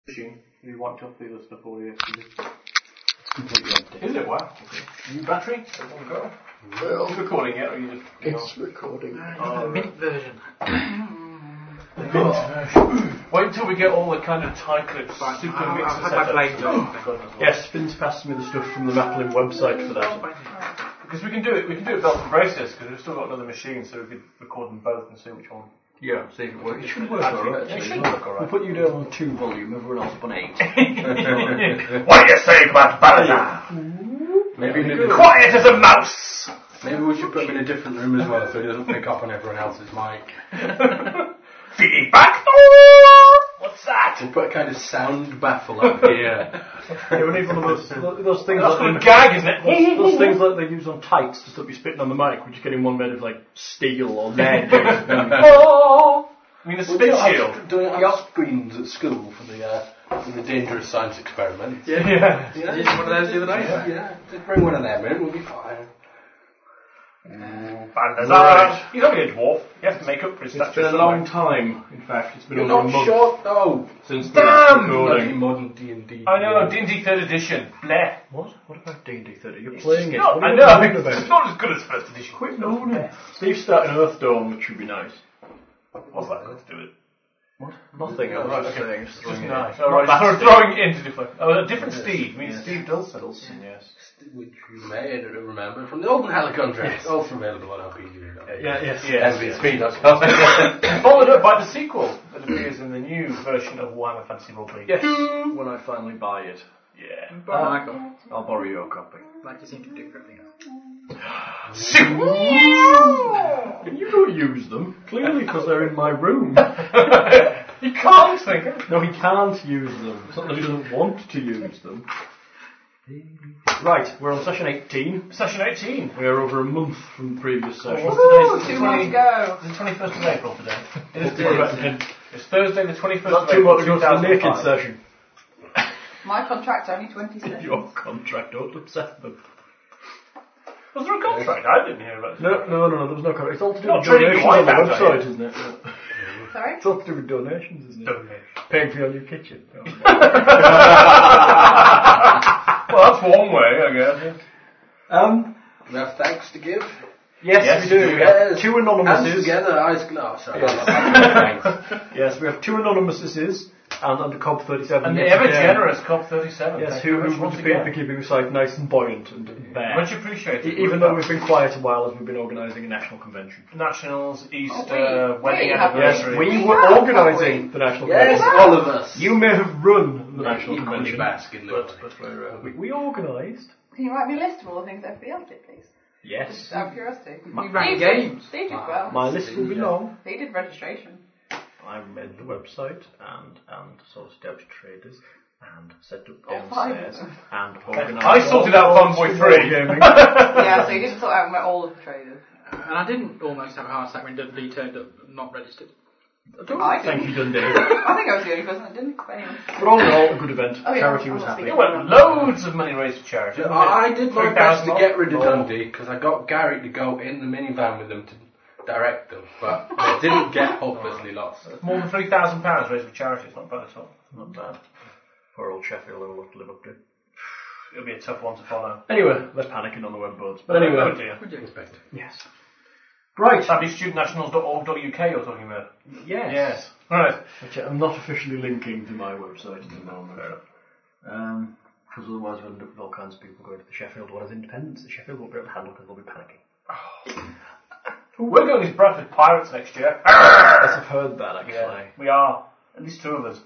You want to upload the stuff already? It's completely empty. Is it? Wow. New battery? Go. Well, Are you recording it or are you just... it's recording. The mint version. Wait until we get all the kind of tie clips, super mixer I've had my setup. blade. Yes, Vince passed me the stuff from the Maplin website for that. Because we can do it belt and braces, because we've still got another machine, so we could record them both and see which one. Yeah, see if it works. It should work alright. It should work alright. We'll put you down on 2 volume, everyone else up on 8. What do you say about Balazar? Maybe Quiet as a mouse! Maybe we should put him in a different room as well so he doesn't pick up on everyone else's mic. Feedback? What's that? We'll put a kind of sound baffle up here. Yeah, we need one of those things That's like a gag, isn't it? those things that they use on tights to stop you spitting on the mic. We're just getting one made of like steel or lead. Oh! I mean, a spit shield. Doing our screens at school for the dangerous science experiment. Yeah. Did you one of those the other day? Yeah. Just bring one of them in, we'll be fine. Balazar! Right. He's only a dwarf. He has to make up for his It's stature. been a long time, in fact. It's been You're over a not month short though. since the Damn! last Bloody recording. modern D&D. I know, D&D 3rd edition. Bleh. What? What about D&D 30? You're playing it. No, What I are you know. talking It's about? not as good as 1st edition. Quit knowing it. Steve's starting Earthdawn, which would be nice. What's that got to do with it? What? Nothing. I was just saying. Just throwing it in. Nice. Alright, so throwing it into different... Oh, a different Steve. I mean, Yes. Steve Dulcin. Dulcin, yes. Which you may remember from the old Hella contract. Also available on RPG. Yes. SVSP.com. Followed up by the sequel that appears in the new version of Warhammer Fantasy Roleplay. Yes, when I finally buy it. Yeah. Michael. I'll borrow your copy. Like you seem to do for everything else. And you don't use them, clearly because they're in my room. You can't think of it. No, he can't use them. It's not that he doesn't want to use them. Right, we're on session 18. Session 18. We are over a month from the previous session. What's today's? 2 months to go. It's the 21st of April today. What about then? It's Thursday the 21st Not of too April much to go to the naked 2005. session. My contract's only 26. Your contract, don't upset them. Was there a contract? I didn't hear about it. No, there was no contract. It's all to do Not with trading donations your on the wife out, website, isn't it? Sorry? It's all to do with donations, isn't it? Donation. Paying for your new kitchen. Well, that's one way, I guess. We have thanks to give. Yes, we do. We have 2 Hands anonymouses. together, eyes closed. Sorry. Yes, we have 2 anonymouses and under Cobb 37. And the yes, ever again. generous COP37. Yes, Thank who you very much would once appear to again. be keeping the site nice and buoyant and bare. Much appreciated. Even though we've been quiet a while as we've been organising a national convention. Nationals, Easter, we wedding have- Yes, anniversary. we were organising the national Yes, convention. all of us. You may have run the national Equally convention, bask in the but we organised. Can you write me a list of all the things everybody else did, please? Yes. Just out of curiosity. We ran Steve games. Steve did well. My list will be long. He did registration. I made the website and sorted out traders and set up All 5 of downstairs them. and organised. I sorted out Funboy 3. Gaming. Yeah, so he didn't sort out all of the traders. And I didn't almost have a heart attack when Dudley turned up not registered. I Thank you, Dundee. I think I was the only person that didn't. But anyway. But all in all, a good event. Oh, yeah, Charity I was will happy. see. There were loads of money raised for charity. I did my best to 3,000 get rid of off. Dundee because I got Gary to go in the minivan with them to direct them, but I didn't get hopelessly lost. More than £3,000 raised for charity. It's not bad at all. Not bad. Poor old Sheffield will have to live up to. It'll be a tough one to follow. Anyway, less panicking on the web boards. But anyway, Oh dear. What do you expect? yes. Right. SabbyStudentNationals.org.uk you're talking about? Yes. Yes. Right. Which I'm not officially linking to my website at the moment. Because otherwise we'll end up with all kinds of people going to the Sheffield one as independents. The Sheffield won't be able to handle because they'll be panicking. We're going as Bradford Pirates next year. Yes, I've heard that actually. Yeah, we are. At least 2 of us.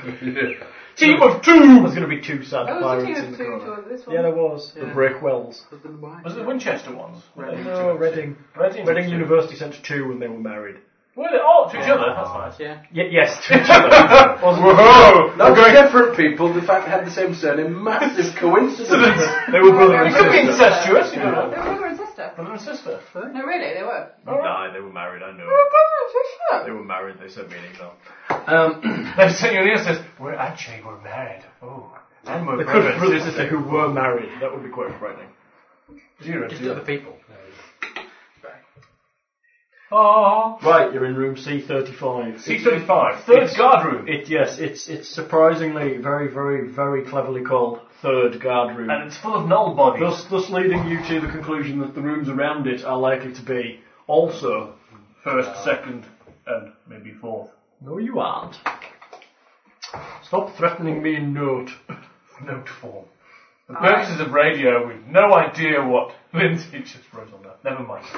Team of 2! There's going to be 2 sad There was a pirates team in of the 2 corner. to this one. Yeah, there was. The Yeah. Breakwells. Husband and wife. Was it the Winchester ones? No, Reading. Reading. Reading University sent 2 and they were married. Were they? Oh, to each other. That's nice. Yeah. Yes, to each other. Whoa! Not very different people, the fact they had the same surname, massive coincidence. They were brother and It could be sister. incestuous, you They were know. brother and sister. Brother and sister. No, really, they were. Nah, they were married, I know. They were brother and sister. They were married, they sent me an email. They sent you an email that says, we're married. Oh. And we're They could have brothers. brother and sister who were married. That would be quite frightening. Zero, Just zero. other people. Oh. Right, you're in room C35. C35, third guard room. It's surprisingly very, very, very cleverly called third guard room. And it's full of null bodies. Thus leading you to the conclusion that the rooms around it are likely to be also... First, second, and maybe fourth. No, you aren't. Stop threatening me in note. Note form. For purposes of radio, we've no idea what Lindsay just wrote on that. Never mind.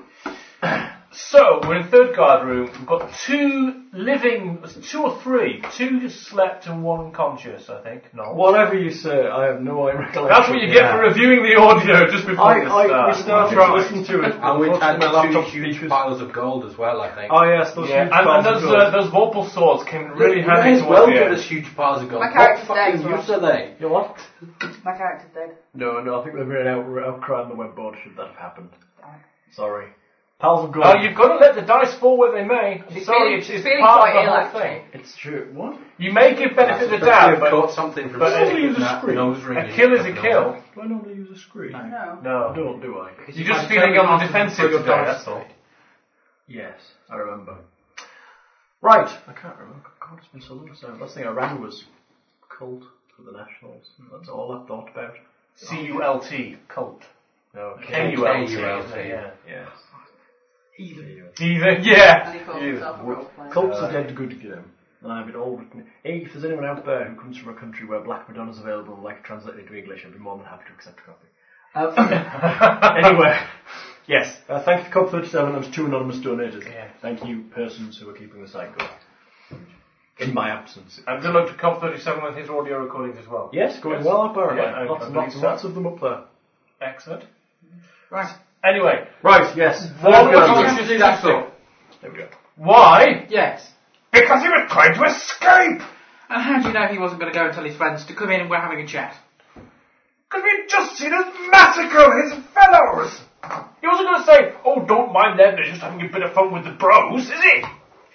So, we're in third guard room. We've got two or three. Two just slept and one unconscious, I think. No. Whatever you say, I have no recollection. That's what you get for reviewing the audio just before We started to listen to it. And we had my laptop two huge speakers. piles of gold as well, I think. Oh yes, those huge and piles of gold. those Vorpal swords came really You handy may as towards well the get end. us huge piles of gold. My What character's fucking dead as use are they? You know what? My character's dead. No, I think there'd be an outcry on the webboard should that have happened. Damn it. Sorry. Piles of gold. Oh, you've got to let the dice fall where they may. She's Sorry, feeling- she's it's feeling part quite of the ill, whole actually. thing. It's true. What? You may give benefit of the Especially doubt, if but caught something from but sticking use a that screen. nose ring a in kill your is a fucking kill. nose. Do I normally use a screen? No. I No. don't, do I? You're just feeling on the defensive today, that's all. Yes, I remember. Right. I can't remember. God, it's been so long. So last thing I ran was Cult for the Nationals. That's all I thought about. C-U-L-T, cult. No, K-U-L-T, K-U-L-T. yeah. Yes. Either, yeah. And he calls himself a role player. Cult's a dead good game. And I have it all written. Hey, if there's anyone out there who comes from a country where Black Madonna's available and like to translate it into English, I'd be more than happy to accept a copy. Anyway, yes. Thank you to Cub37 and 2 anonymous donators. Yeah. Thank you, persons who are keeping the site going. In my absence. And good luck to Cop37 with his audio recordings as well. Yes, going Yes. well apparently. Yeah, I lots of them up there. Excellent. Right. Anyway, Right, yes. What Third was guard your room. conscious tactic? There we go. Why? Yes. Because he was trying to escape! And how do you know he wasn't going to go and tell his friends to come in and we're having a chat? Because we'd just seen us massacre his fellows! He wasn't going to say, oh, don't mind them, they're just having a bit of fun with the bros, is he?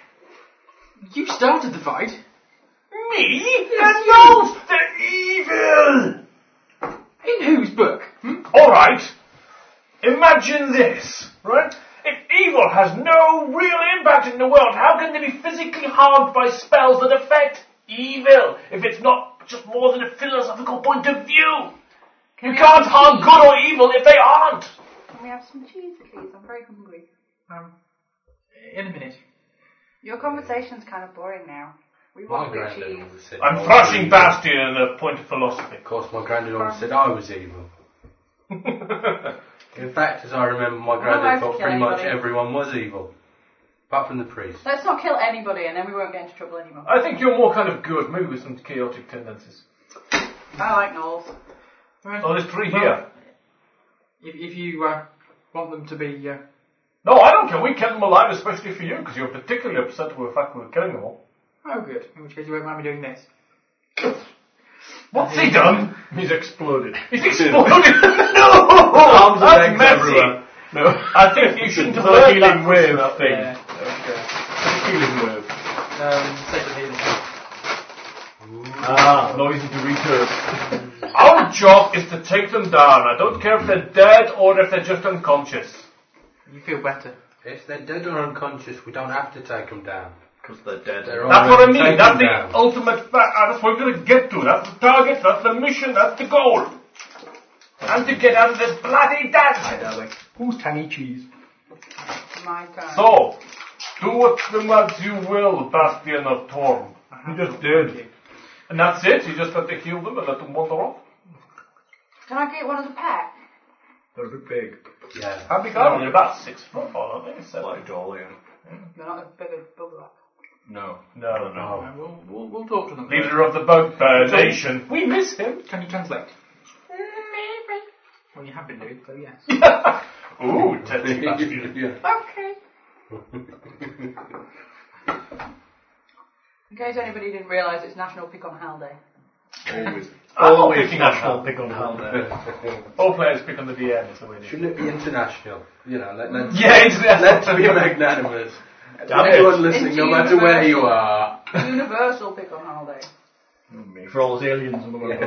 You started the fight. Me? They're those! They're evil! In whose book? Alright, imagine this, right? If evil has no real impact in the world, how can they be physically harmed by spells that affect evil? If it's not just more than a philosophical point of view. You can't harm good or evil if they aren't. Can we have some cheese, please? I'm very hungry. In a minute. Your conversation's kind of boring now. We My want real granddad cheese. always said I'm I was thrashing evil. Bastion in a point of philosophy. Of course, my granddad always said I was evil. In fact, as I remember, my allowed granddad to thought kill pretty much anybody. everyone was evil. Apart from the priest. Let's not kill anybody and then we won't get into trouble anymore. I think you're more kind of good, maybe with some chaotic tendencies. I like Knowles. Right. Oh, there's 3 here. If you want them to be... No, I don't care. We kept them alive especially for you, because you're particularly upset with the fact we were killing them all. Oh, good. In which case you won't mind me doing this. What's he done? He's exploded. He's exploded! No! Arms and That's legs messy! everywhere. No. I think you shouldn't have It's a learned healing that wave from thing. Yeah. Healing wave. Sacred healing. Noisy to recurve. Our job is to take them down. I don't care if they're dead or if they're just unconscious. You feel better. If they're dead or unconscious, we don't have to take them down. Because they're dead. They're That's what I mean. Take That's them the down. ultimate fact. That's what we're going to get to. That's the target. That's the mission. That's the goal. And to get out of this bloody dance. Who's tangy cheese? My turn. So, do with them as you will, Bastion of Torm. He just did. And that's it. You just have to heal them and let them wander off. Can I get one as a pet? They're a bit big. Yeah. How big are they? They're about 6 foot, aren't they? Like Dolly. They're not as big as Bubba. No. No. We'll talk to them. Leader of the boat nation. We miss him. Can you translate? Well, you have been doing, so yes. Ooh, touchy Bastion. Okay. In case anybody didn't realise, it's National Pick on Hal Day. Always. I'm not Always picking on national Hal. pick on Hal there. All players pick on the DM, is the way they do. Shouldn't it be international? You know, let's Yeah, international. let's be magnanimous. Damn it. Anyone listening, no matter where you are. Universal Pick on Hal Day. For all those aliens in the world.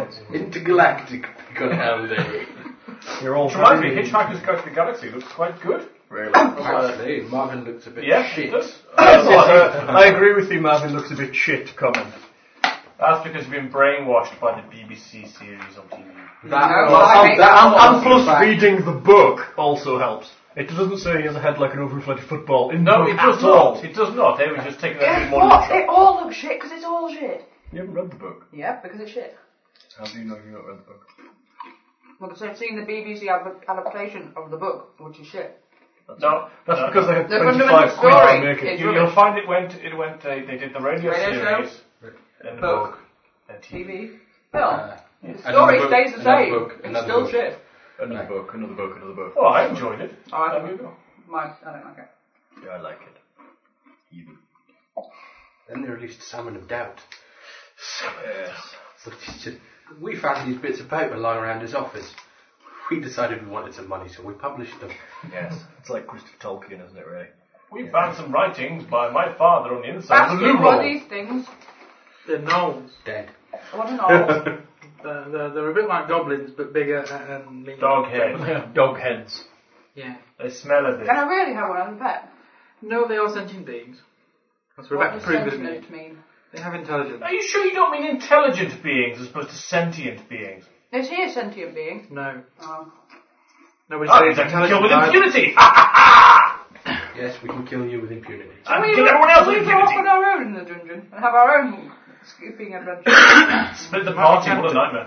Intergalactic pick on Hal Day. You're all Which reminds me, very- Hitchhiker's Guide to the Galaxy looks quite good. Really? Oh, Actually, Marvin looks a bit shit. It does. I agree with you, Marvin looks a bit shit comment. That's because you've been brainwashed by the BBC series on TV. And plus reading the book also helps. It doesn't say he has a head like an overinflated football in the No, book it does at all. not. It does not. They were just taking that Guess bit more what? literal. It all looks shit because it's all shit. You haven't read the book. Yeah, because it's shit. How do you know you've not read the book? Well, because I've seen the BBC adaptation of the book, which is shit. No, That's because they had The 25 fundamental quid story to make it. is You'll find they did the radio Radio series, and the book, and TV. TV. Film. The Another story book, stays the another same. book, It's another still book. shit. Another book. Oh, I enjoyed it. Oh, I There you don't, go. I don't like it. Yeah, I like it. Even. Then they released Salmon of Doubt. Yes. So it's just, we found these bits of paper lying around his office. We decided we wanted some money, so we published them. Yes. It's like Christopher Tolkien, isn't it, really? We found some writings by my father on the inside of the loo Basket, what are roll. these things? They're gnolls. Dead. What an old. They're a bit like goblins, but bigger and mean. Dog head. Dog heads. Yeah. They smell of it. Can I really have one as a pet? No, they are sentient beings. That's What Rebecca does proved it sentient me. mean? They have intelligence. Are you sure you don't mean intelligent beings as opposed to sentient beings? Is he a sentient being? No. Oh. Nobody Oh, says I can kill with either. impunity! Yes, we can kill you with impunity. And kill everyone else with We go off on impunity! our own in the dungeon and have our own scooping adventure. Split the party, what a nightmare.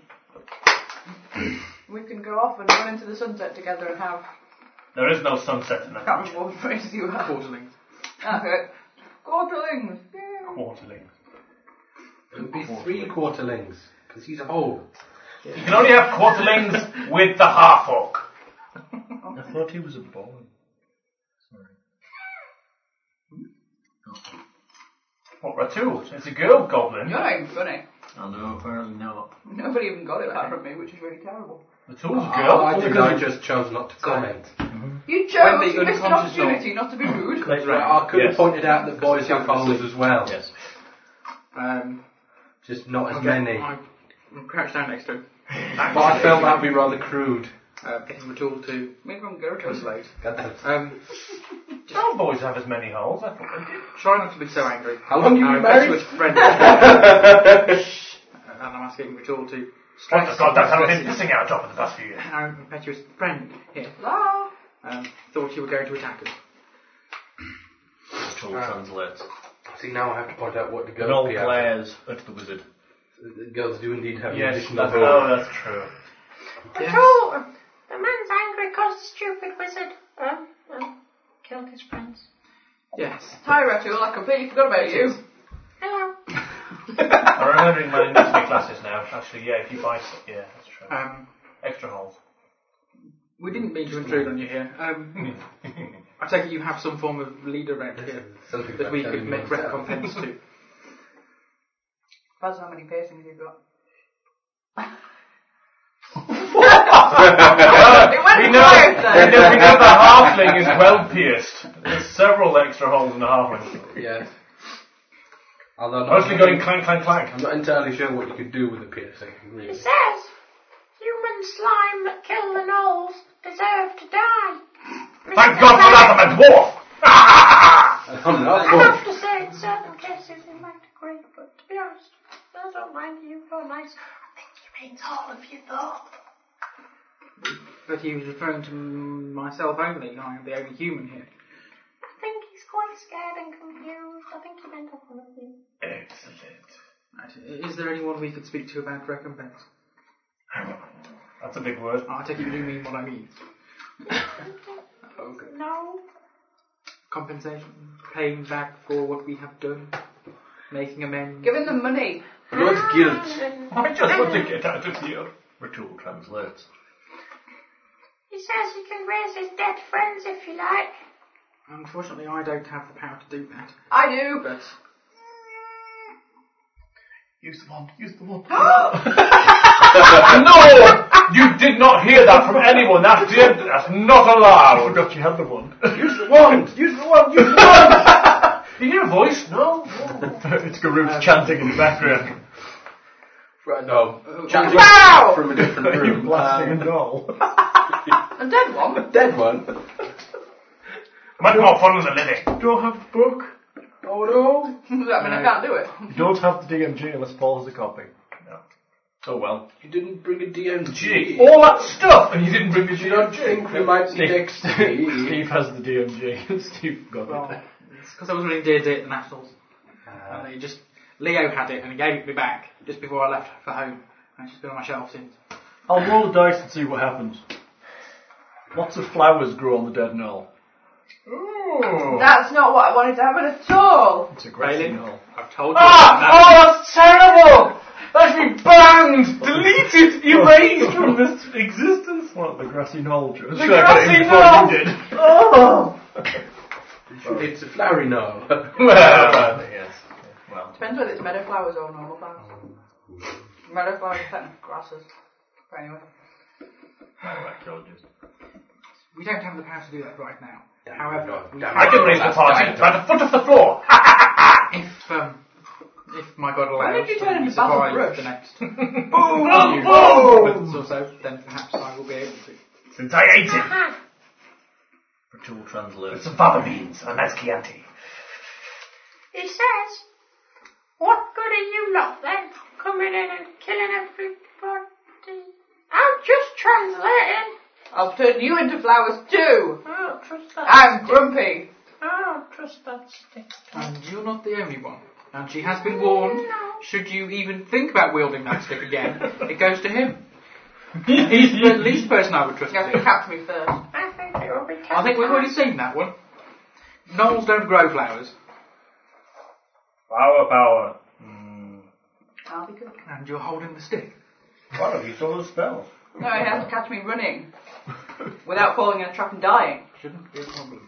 We can go off and run into the sunset together and have. There is no sunset in I that can't remember what phrase you have. Quarterlings. That's it. Quarterlings. Yeah. quarterling. It would be 3 quarterlings, because he's old. You can only have quarterlings with the half-orc. I thought he was a boy. Sorry. What, Ratu? It's a girl goblin. You're not even funny. I know, apparently not. Nobody even got it apart from me, which is really terrible. Ratu's a Oh, girl. I think I just chose not to comment. You chose, When the you missed an unconscious opportunity not to be rude. That's I could have Yes. pointed out that boys have holes as well. Yes. Just not as Okay, many. I'm crouched down next to him. But I felt that would be rather crude. Getting the tool to Make them go to translate. Got that. Don't boys have as many holes? I thought they did. Try not to be so angry. How long have you been married? Impetuous friend. And I'm asking the tool to Oh stress. God, that's how I've been pissing out top of the past few years. Our impetuous friend here La. thought you were going to attack us. Tool translates. See, now I have to point out what the And all girls have. glares at the wizard. The girls do indeed have an Yes, additional that's, hole. oh, that's true. Yes. The man's angry because the stupid wizard killed his friends. Yes. Hi, Rachel, I completely forgot about you. Hello. I'm remembering my anatomy classes now. Actually, yeah, if you buy some, yeah, that's true. Extra holes. We didn't mean to intrude on you here. I take it you have some form of leader rep here Something that about we telling could you make myself. recompense to. That's how many piercings you've got. We It went know, quiet there. we know the halfling is well pierced. There's several extra holes in the halfling. Yes. Although Mostly going clank, clank, clank. I'm not entirely sure what you could do with a piercing. It Really. says, human slime that kill the gnolls deserve to die. Thank God for that, I'm a dwarf! I'm not I have to say, in certain cases they might agree, but to be honest, I don't mind you. You're nice. I think he means all of you, though. But he was referring to myself only. I am the only human here. I think he's quite scared and confused. I think he meant all of you. Excellent. Right. Is there anyone we could speak to about recompense? That's a big word. I take it you do mean what I mean. Okay. No. Compensation, paying back for what we have done, making amends. Giving them money. Blood guilt. I just want to get out of here. Ritual translates. He says you can raise his dead friends if you like. Unfortunately, I don't have the power to do that. I do. But Use the wand, use the wand. No! You did not hear that from anyone. That's not I allowed. forgot you had the wand. Use the wand! Use the wand, use the wand! Did you hear a voice? No. It's Garut's chanting in the background. Right, no. Chanting Wow! from a different You room. blasting a doll. A dead one. Dead one. Much more fun than the living. You don't have the book. Oh no! Does that mean I can't do it? You don't have the DMG unless Paul has a copy. No. Oh well. You didn't bring a DMG. Gee, all that stuff, and you didn't bring the Do you not DMG. think we might be next Steve has the DMG. Steve got Well, it. it's because I was running D&D at the Nationals. And Leo had it and he gave it me back just before I left for home. And it's just been on my shelf since. I'll roll the dice and see what happens. Lots of flowers grow on the dead knoll. Ooh. That's not what I wanted to happen at all. It's a grassy Bailey, knoll. I've told you. Oh, that's terrible! That should be banned, deleted, erased from this existence. What, the grassy knoll? The grassy knoll! You did. Oh! It's a flowery knoll. Well, Yes. Well. Depends whether it's meadow flowers or normal flowers. Meadow flowers are technically grasses. But anyway. Archaeologist. We don't have the power to do that right now. However, I can raise the party by the foot of the floor. if my God Why allows, don't you turn and we into Basil survive Brush? the next Boom! few Boom! months or so, then perhaps I will be able to. Since I ate it. For tool translate. With some fava beans and a nice Chianti. He says, what good are you lot then, coming in and killing everybody? I'm just translating. I'll turn you into flowers too. I don't trust that I'm stick. grumpy. I don't trust that stick. And you're not the only one. And she has been warned, No. should you even think about wielding that stick again, it goes to him. He's the least person I would trust You to have do to catch me first. I think it will be I think we've already seen that one. Knolls don't grow flowers. Flower power. I'll be good. And you're holding the stick. Why don't you saw the spells? No, he has to catch me running. Without falling in a trap and dying. Shouldn't be a problem.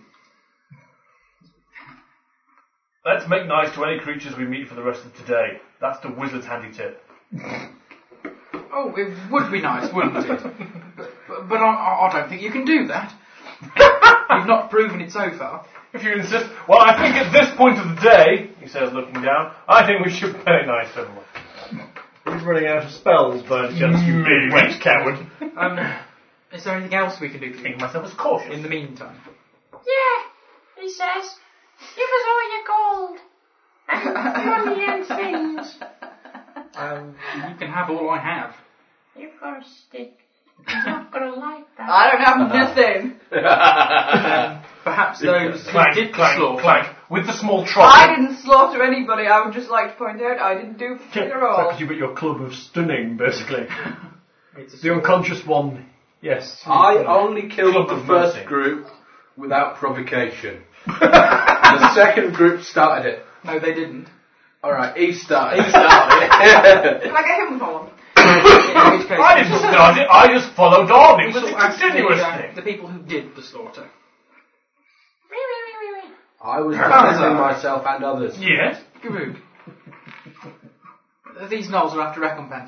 Let's make nice to any creatures we meet for the rest of today. That's the wizard's handy tip. Oh, it would be nice, wouldn't it? But I don't think you can do that. You've not proven it so far. If you insist. Well, I think at this point of the day, he says looking down, I think we should play nice to everyone. He's running out of spells by any chance, you Maybe. wet coward. Is there anything else we can do for Think you myself as cautious. in the meantime? Yeah, he says, give us all your gold. And money and things. You can have all I have. You've got a stick. He's not going to like that. I don't have nothing. Perhaps those who Clank, did the clank, slaughter. clank. With the small I trot. didn't slaughter anybody. I would just like to point out I didn't do it at all. Because you've got your club of stunning, basically. It's a The unconscious one, yes. I only killed Club the of first mercy. group without provocation. The second group started it. No, they didn't. Alright, he started it. Can I get him one? In which case, I didn't start it, I just followed on. It we was shall a ask continuous the, thing. the people who did the slaughter. I was defending myself and others. Yes. Garug. These gnolls are after recompense.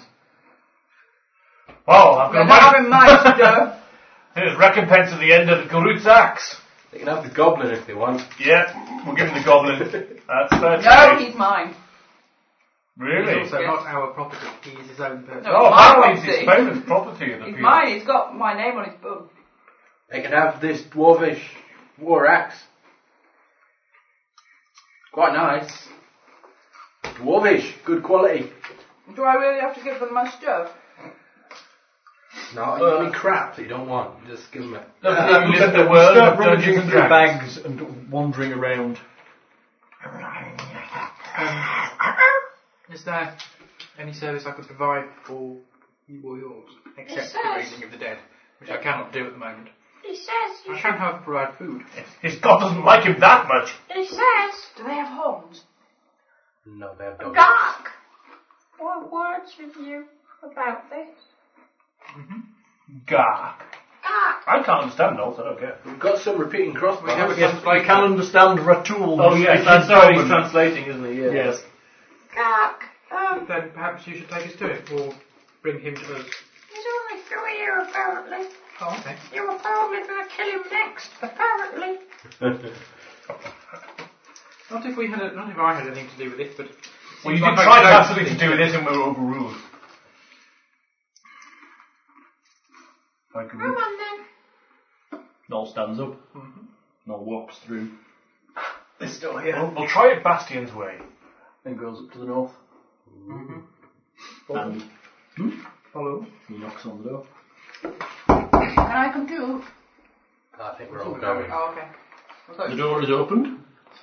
Oh, I've got You're a not money. having my stuff. Here's recompense at the end of the Garut's axe. They can have the goblin if they want. Yeah, we'll give him the goblin. That's fair. No, trade. he's mine. Really? He's also Yes. not our property. He is his own person. No. Oh, my apparently it's his property. famous property of the He's people. mine. He's got my name on his bum. They can have this dwarvish war axe. Quite nice. Dwarvish, good quality. Do I really have to give them my stuff? No, you mean crap that you don't want. Just give them it. Look, you live in the world Start of Dungeons rummaging and through Dragons. bags and wandering around. Is there any service I could provide for you or yours, except the says- raising of the dead, which I cannot do at the moment? He says, I can, however, provide food. His god doesn't like him that much. he says, Do they have horns? No, they have dogs. Gark, what words with you about this? Gark. Gark, I can't understand those, I don't care. We've got some repeating crossbows. We have a Yes, I can understand Ratul. Oh yes, that's sorry, he's translating, isn't he? Yes. Gark, Then perhaps you should take us to it, or bring him to us. he's only through here apparently. Oh, okay. You were probably going to kill him next, apparently. Not if I had anything to do with it, but... Well, you seems did like try I to don't have something to think do with so. this and we were overruled. Come on then. Noel stands up. Noel walks through this door here We'll try it Bastion's way. and goes up to the north. And Follow. he knocks on the door. Can I come too? I think we're all going. Oh, okay. I thought The door is opened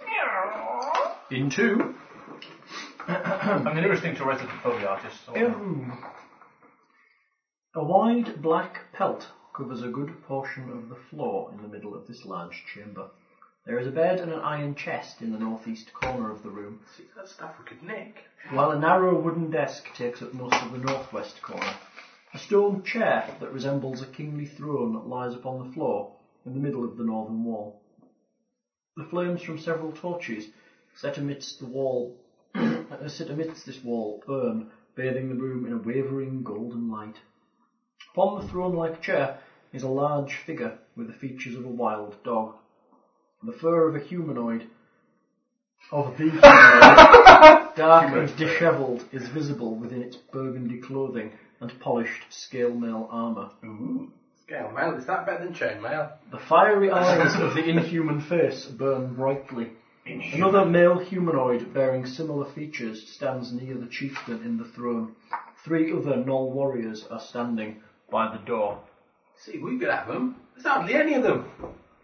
into I'm the nearest thing to a resident Foley artist. So a room. A wide black pelt covers a good portion of the floor in the middle of this large chamber. There is a bed and an iron chest in the northeast corner of the room, See, that stuff we could nick. while a narrow wooden desk takes up most of the northwest corner. A stone chair that resembles a kingly throne lies upon the floor in the middle of the northern wall. The flames from several torches set amidst this wall burn, bathing the room in a wavering golden light. Upon the throne-like chair is a large figure with the features of a wild dog. The fur of the humanoid, dark and dishevelled, is visible within its burgundy clothing and polished scale mail armour. Scale mail, is that better than chain mail? The fiery eyes of the inhuman face burn brightly. Another male humanoid bearing similar features stands near the chieftain in the throne. 3 other Knoll warriors are standing by the door. See, we could have them. There's hardly any of them.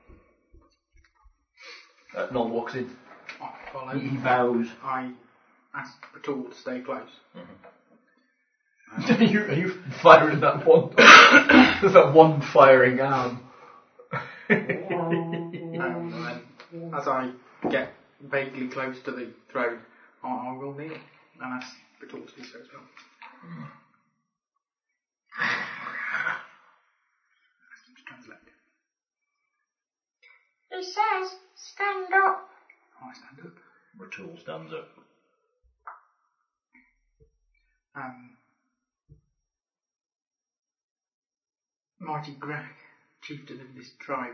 Knoll walks in. I follow. He bows. I ask Patul to stay close. Are you firing that one? There's that one firing arm. And then, as I get vaguely close to the throne, I will kneel and ask Patul to do so as well. Ask him to translate. It says, stand up. I stand up. Ratul stands up. Mighty Greg, chieftain of this tribe.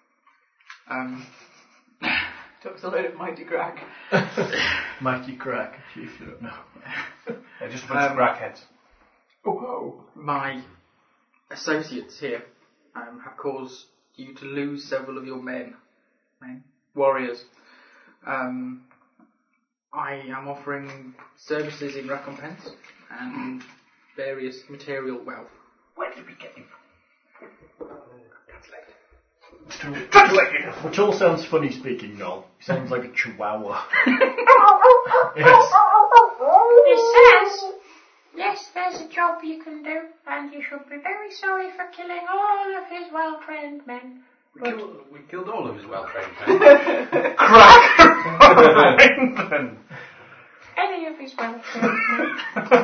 took us a load of mighty crack. Mighty crack, chief, you don't know. Just a bunch of crackheads. Oh, My associates here have caused you to lose several of your men, warriors. I am offering services in recompense and various material wealth. Where did we get him? Ratul sounds funny speaking, Noel. He sounds like a chihuahua. Yes. It says, yes, there's a job you can do, and you should be very sorry for killing all of his well-trained men. We killed all of his well-trained men. Crack! Any of his well-trained men.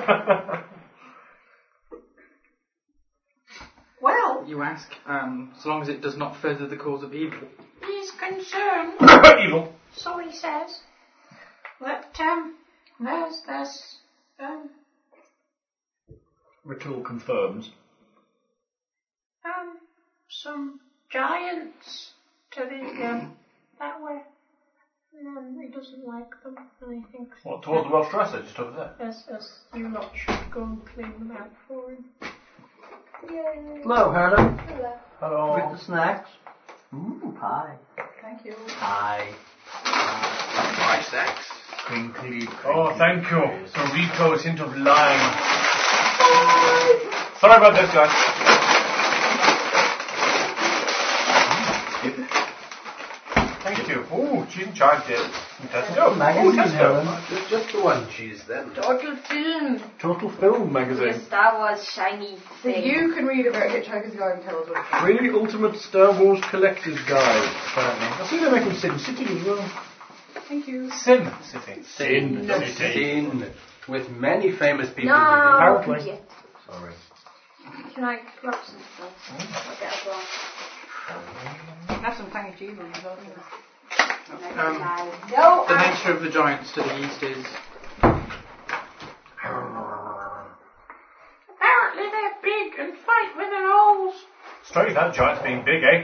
Well, You ask, so long as it does not further the cause of evil. He's concerned, Evil. so he says, that, there's Ratul confirms. some giants to the, that way. And he doesn't like them, and he thinks What, towards the Welsh dresser, just over there? as you lot should go and clean them out for him. Yay. Hello, Hannah. Hello. Hello. With the snacks. Ooh, pie. thank you. Pie. My sex. Crinkly. Oh, thank you. Doritos hint of lime. Sorry about this, guys. Thank you. Ooh, cheese and chive dip. Testo. Magazine, Testo. Helen. Just the one cheese then. Total film. Total Film magazine. The Star Wars shiny So thing. you can read about Hitchhiker's Guide and tell us what it's about. Really ultimate Star Wars collector's guide, apparently. I see they're making Sin City as well. Thank you. Sin City. Sin City. Sin. With many famous people. No, Apparently. yet. Sorry. Can I grab some stuff? I'll get a glass. Have some tangy cheese on as well. No, The nature of the giants to the east is Apparently they're big and fight with their holes. Strange that giant's being big, eh?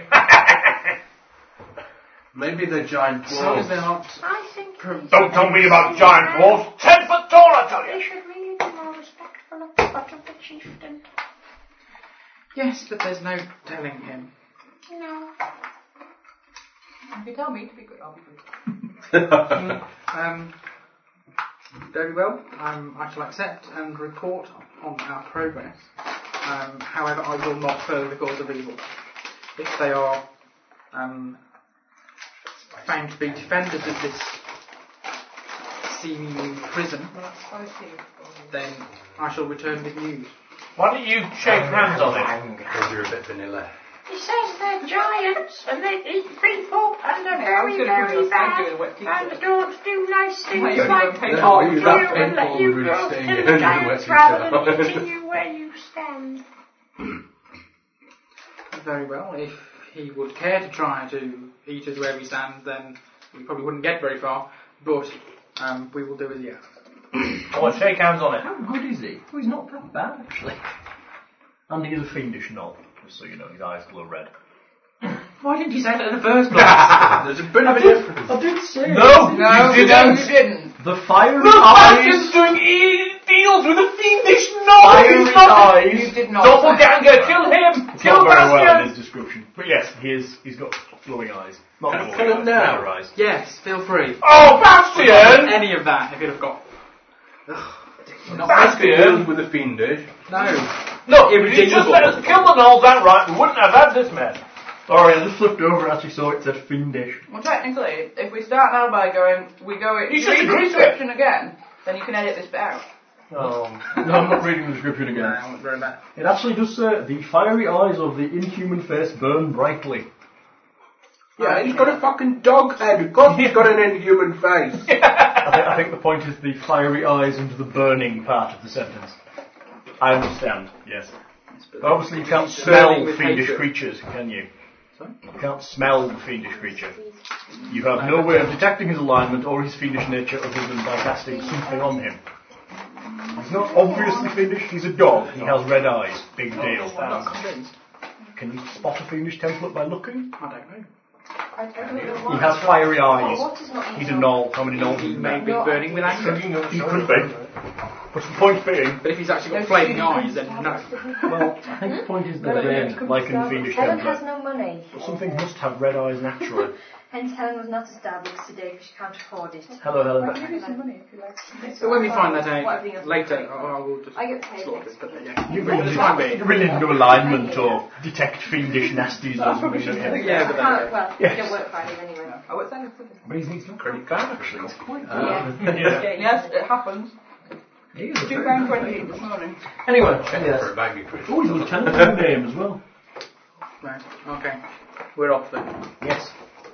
Maybe the giant as long as they're dwarves. not. I think Don't tell me about giant dwarfs. 10 foot tall, I tell they you. should really be more respectful of the butt of the chieftain. Yes, but there's no telling him. No. If you tell me to be good, I'll be good. Very well. I shall accept and report on our progress. However, I will not further the cause of evil. If they are found to be defenders of this seeming prison, then I shall return with news. Why don't you shake hands on it? Because you're a bit vanilla. He says they're giants and they eat people and they're Yeah, I was very, gonna very do a bad thank you, a wet and t-shirt. don't do nice things Well, you're like gonna pay harm for you it. That and let painful you would go stay kill in the the giants wet rather than t-shirt. eating you where you stand. Very well. If he would care to try to eat us where we stand, then we probably wouldn't get very far. But we will do as he asks. I want to shake hands on it. How good is he? Oh, he's not that bad, actually. And he is a fiendish knob, just so you know, his eyes glow red. Why didn't you say that in the first place? There's a bit of a difference. I did say No, No, you no, didn't. you didn't. The fiery The bastard's eyes. doing deals with a fiendish knob. Fiery He's not eyes. You did not. doppelganger. Kill him. It's Kill not very well in Bastian. his description. But yes, he's got glowing eyes. Not Can I glowing kill him eyes, now? fire eyes. Yes, feel free. Oh, Bastian. Any of that if you'd have got. Not Bastian. deals with a fiendish. No. Look, if you just let us kill the gnolls outright, we wouldn't have had this mess. Sorry, I just flipped over and actually saw it said fiendish. Well, technically, if we start now by going, we go in, You you should read the agree to description again, then you can edit this bit out. No, I'm not reading the description again. I won't worry about It actually does say, the fiery eyes of the inhuman face burn brightly. Yeah, he's got a fucking dog head. Of course he's got an inhuman face. I think the point is the fiery eyes and the burning part of the sentence. I understand, yes. But obviously you can't smell Burning with fiendish hatred. creatures, can you? You can't smell the fiendish creature. You have no way of detecting his alignment or his fiendish nature other than by casting something on him. He's not obviously fiendish, he's a dog. He has red eyes. Big deal. I'm not convinced. Can you spot a fiendish template by looking? I don't know. I don't know He what. has fiery eyes. What is not He's a evil? knoll. How many knolls He is may that? be burning with anger. He could be. But the point being, But if he's actually got flaming eyes, then no. well, I think the point is that red, like in the fiendish Helen has template. no money. Something must have red eyes naturally. Hence Helen was not established today because she can't afford it. Hello, Helen. Give you some money if you like. So when we find that Whatever out you- later, I will just I get paid. slaughter it. But yeah. You For the time being. really didn't do alignment or detect fiendish nasties or something. Yeah, I but can't, well, Yes. I don't work Fridays anyway. I would send it to this. But he's not credit card actually. It's quite Yeah. Yes, it happens. He is a £2.20 this morning. Anyway, For yes. a bag of crisps. Oh, he's a lieutenant name as well. Right. Okay. We're off then. Yes.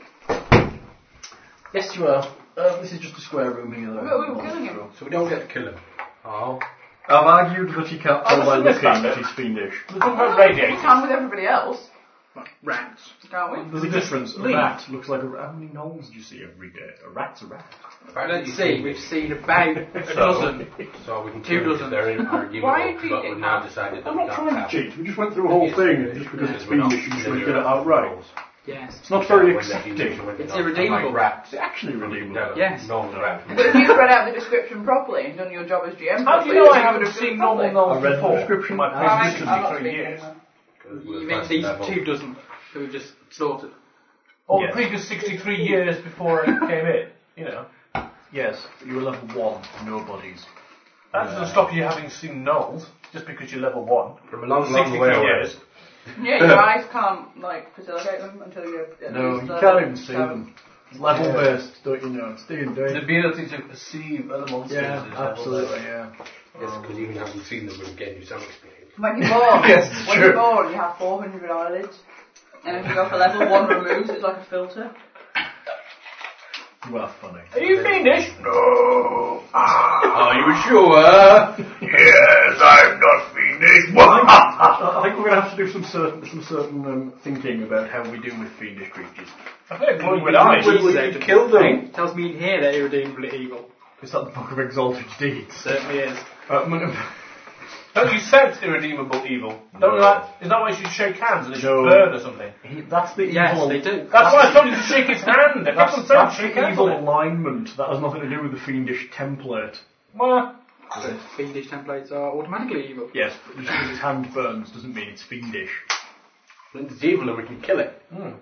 Yes, you are. This is just a square room here. We were killing him. So we don't get to kill him. Oh. I've argued that you can't tell by listen to looking this that he's fiendish. There's something about We radiators. can with everybody else, Rats. can't we? There's a difference. A leave. rat looks like a rat. How many gnolls do you see every day? A rat's a rat. Let's see. We've seen about a dozen. So we can 2 kill them dozen. if they're arguable, Why are you but cheating, we've now Matt? decided that I'm we not can't trying have to cheat. We just went through a whole thing, and just because it's fiendish, you just want to get it outright. Yes. It's not very accepting. It's irredeemable. Like rats. It's actually redeemable. Yes. Normal rats. But if you'd read out the description properly and done your job as GM How do you properly, know I then you haven't would have seen done it normal properly. gnolls I read the before? description. My I'm previous not 63 speaking years. anymore. You mean these 2 dozen who we've just slaughtered? Or Yes. the previous 63 years before I came in. You know. Yes, you were level 1, nobodies. That doesn't stop you having seen gnolls, just because you're level 1. From a long, 63 long way away. years. Yeah, your eyes can't, like, facilitate them until you're at No, least you level can't even see 7. them. It's level based, don't you know? It's D&D. The ability to perceive other monsters. Yeah, is absolutely, yeah. Yes, because even having seen them would get you some experience. When you're born, Yes, it's when true. you're born, you have 400 eyelids. And if you go for level 1 removes, it's like a filter. You are funny. Are you fiendish? No. Are you sure? Yes, I'm not fiendish. I think we're going to have to do some certain thinking about how we deal with fiendish creatures. I think glowing with eyes. We kill them. Tells me in here they're irredeemably evil. Is that the Book of Exalted Deeds? Certainly is. Don't you sense irredeemable evil? Don't is that why you should shake hands and it should No. burn or something? That's the Yes, evil. they do. That's why I told you to shake his hand. It That's, doesn't say that's shake the hands evil on it. alignment. That has nothing to do with the fiendish template. Well, So fiendish templates are automatically evil. Yes, but just because his hand burns doesn't mean it's fiendish. When it's evil and we can kill it.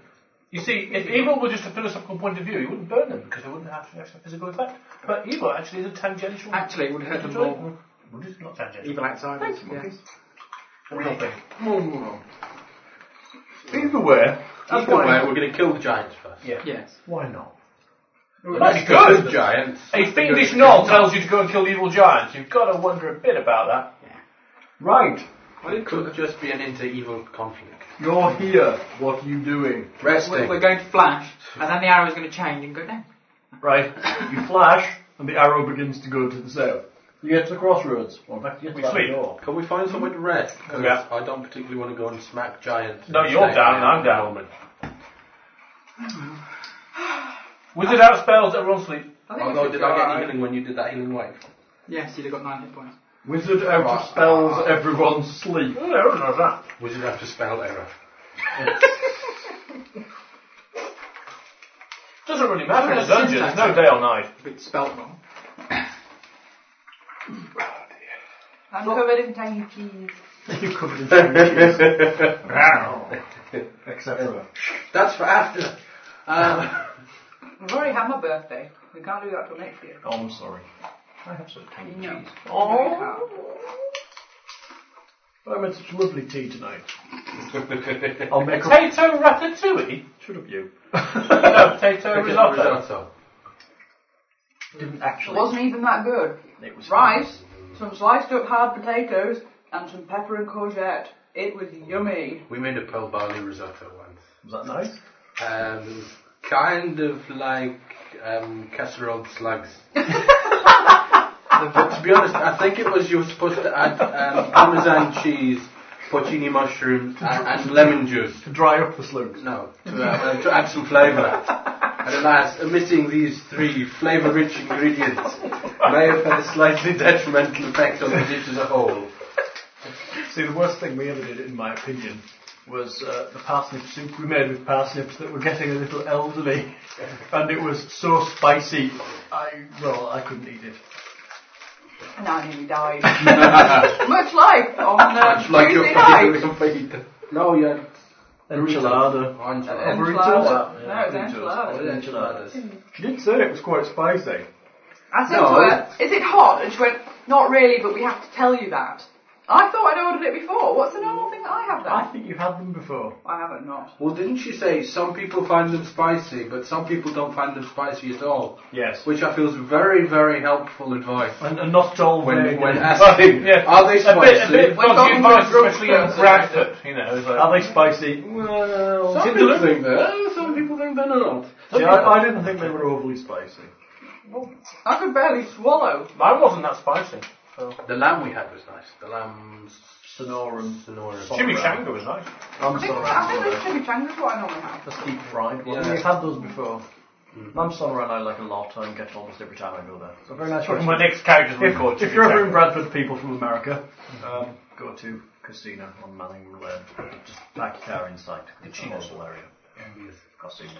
You see, if evil were just a philosophical point of view, you wouldn't burn them because they wouldn't have a physical effect. But evil actually is a tangential. Actually, it would hurt them more. Would it? Not tangential. Evil outsiders. Yes. Real thing. Either way, Either way, we're going to kill the giants first. Yeah. Yes. why not? That's good. The giants. A fiendish knoll tells you to go and kill evil giants. You've got to wonder a bit about that. Right, Well, it could just be an inter-evil conflict. you're here. What are you doing? Resting. We're going to flash, and then the arrow's going to change and go down. Right, you flash, and the arrow begins to go to the south. You get to the crossroads. Well, in fact, you get to We that sleep. door. Can we find somewhere to rest? Because Yeah. I don't particularly want to go and smack giants. No, and you're stay down there and I'm at the down. moment. Wizard out spells, everyone sleep. Although, did I get healing when you did that healing wave? Yes, you'd have got 9 hit points. Wizard out of spells, everyone sleep. Oh, everyone knows that. Wizard have to spell error. Doesn't really matter in a Well, dungeon. There's no day or night. If it's spelt wrong. I'm covered in tiny cheese. You're covered in cheese. Etc. That's for after. We've already had my birthday. We can't do that till next year. Oh, I'm sorry. I have some tiny No. cheese. Oh. I made such lovely tea tonight. I'll make up. Potato ratatouille? Shut up, you. No, potato risotto. Risotto. Didn't It actually. wasn't even that good. It was Rice, some sliced up hard potatoes, and some pepper and courgette. It was yummy. We made a pearl barley risotto once. Was that nice? It was kind of like casserole slugs. But to be honest, I think it was you were supposed to add Parmesan cheese, porcini mushrooms, and lemon juice. To dry up the slugs. No, to add some flavour. And alas, omitting these 3 flavour-rich ingredients may have had a slightly detrimental effect on the dish as a whole. See, the worst thing we ever did, in my opinion, was the parsnip soup we made with parsnips that were getting a little elderly. And it was so spicy, I couldn't eat it. And I nearly died. Much like on Tuesday night. No, yeah. Enchilada. Enchilada. No, it's enchilada. Enchiladas. She did say it was quite spicy. I said to her, is it hot? And she went, not really, but we have to tell you that. I thought I'd ordered it before. What's the normal thing that I have I then? think you've had them before. I haven't not. Well, didn't she say some people find them spicy, but some people don't find them spicy at all? Yes. Which I feel is very, very helpful advice. And not all When vegan. asking, Yeah. are they spicy? A bit dodgy advice, especially in Bradford. You know, it's like, Are they spicy? Well, Some people think they're, some people think they're not. see, I didn't think they were overly spicy. I could barely swallow. mine wasn't that spicy. So. The lamb we had was nice. The lamb's Sonoran. Sonora. Chimichanga was nice. I'm I think sorry. this chimichanga's what I normally have. That's deep fried one. Yeah. We've had those before. Lamb Sonoran I like a lot. I get almost every time I go there. It's a very nice My restaurant. next character's one called If you're ever in Chimichanga. Bradford, people from America, go to Casino on Manning Lane. Just park your car in sight. It's a wonderful area. Casino.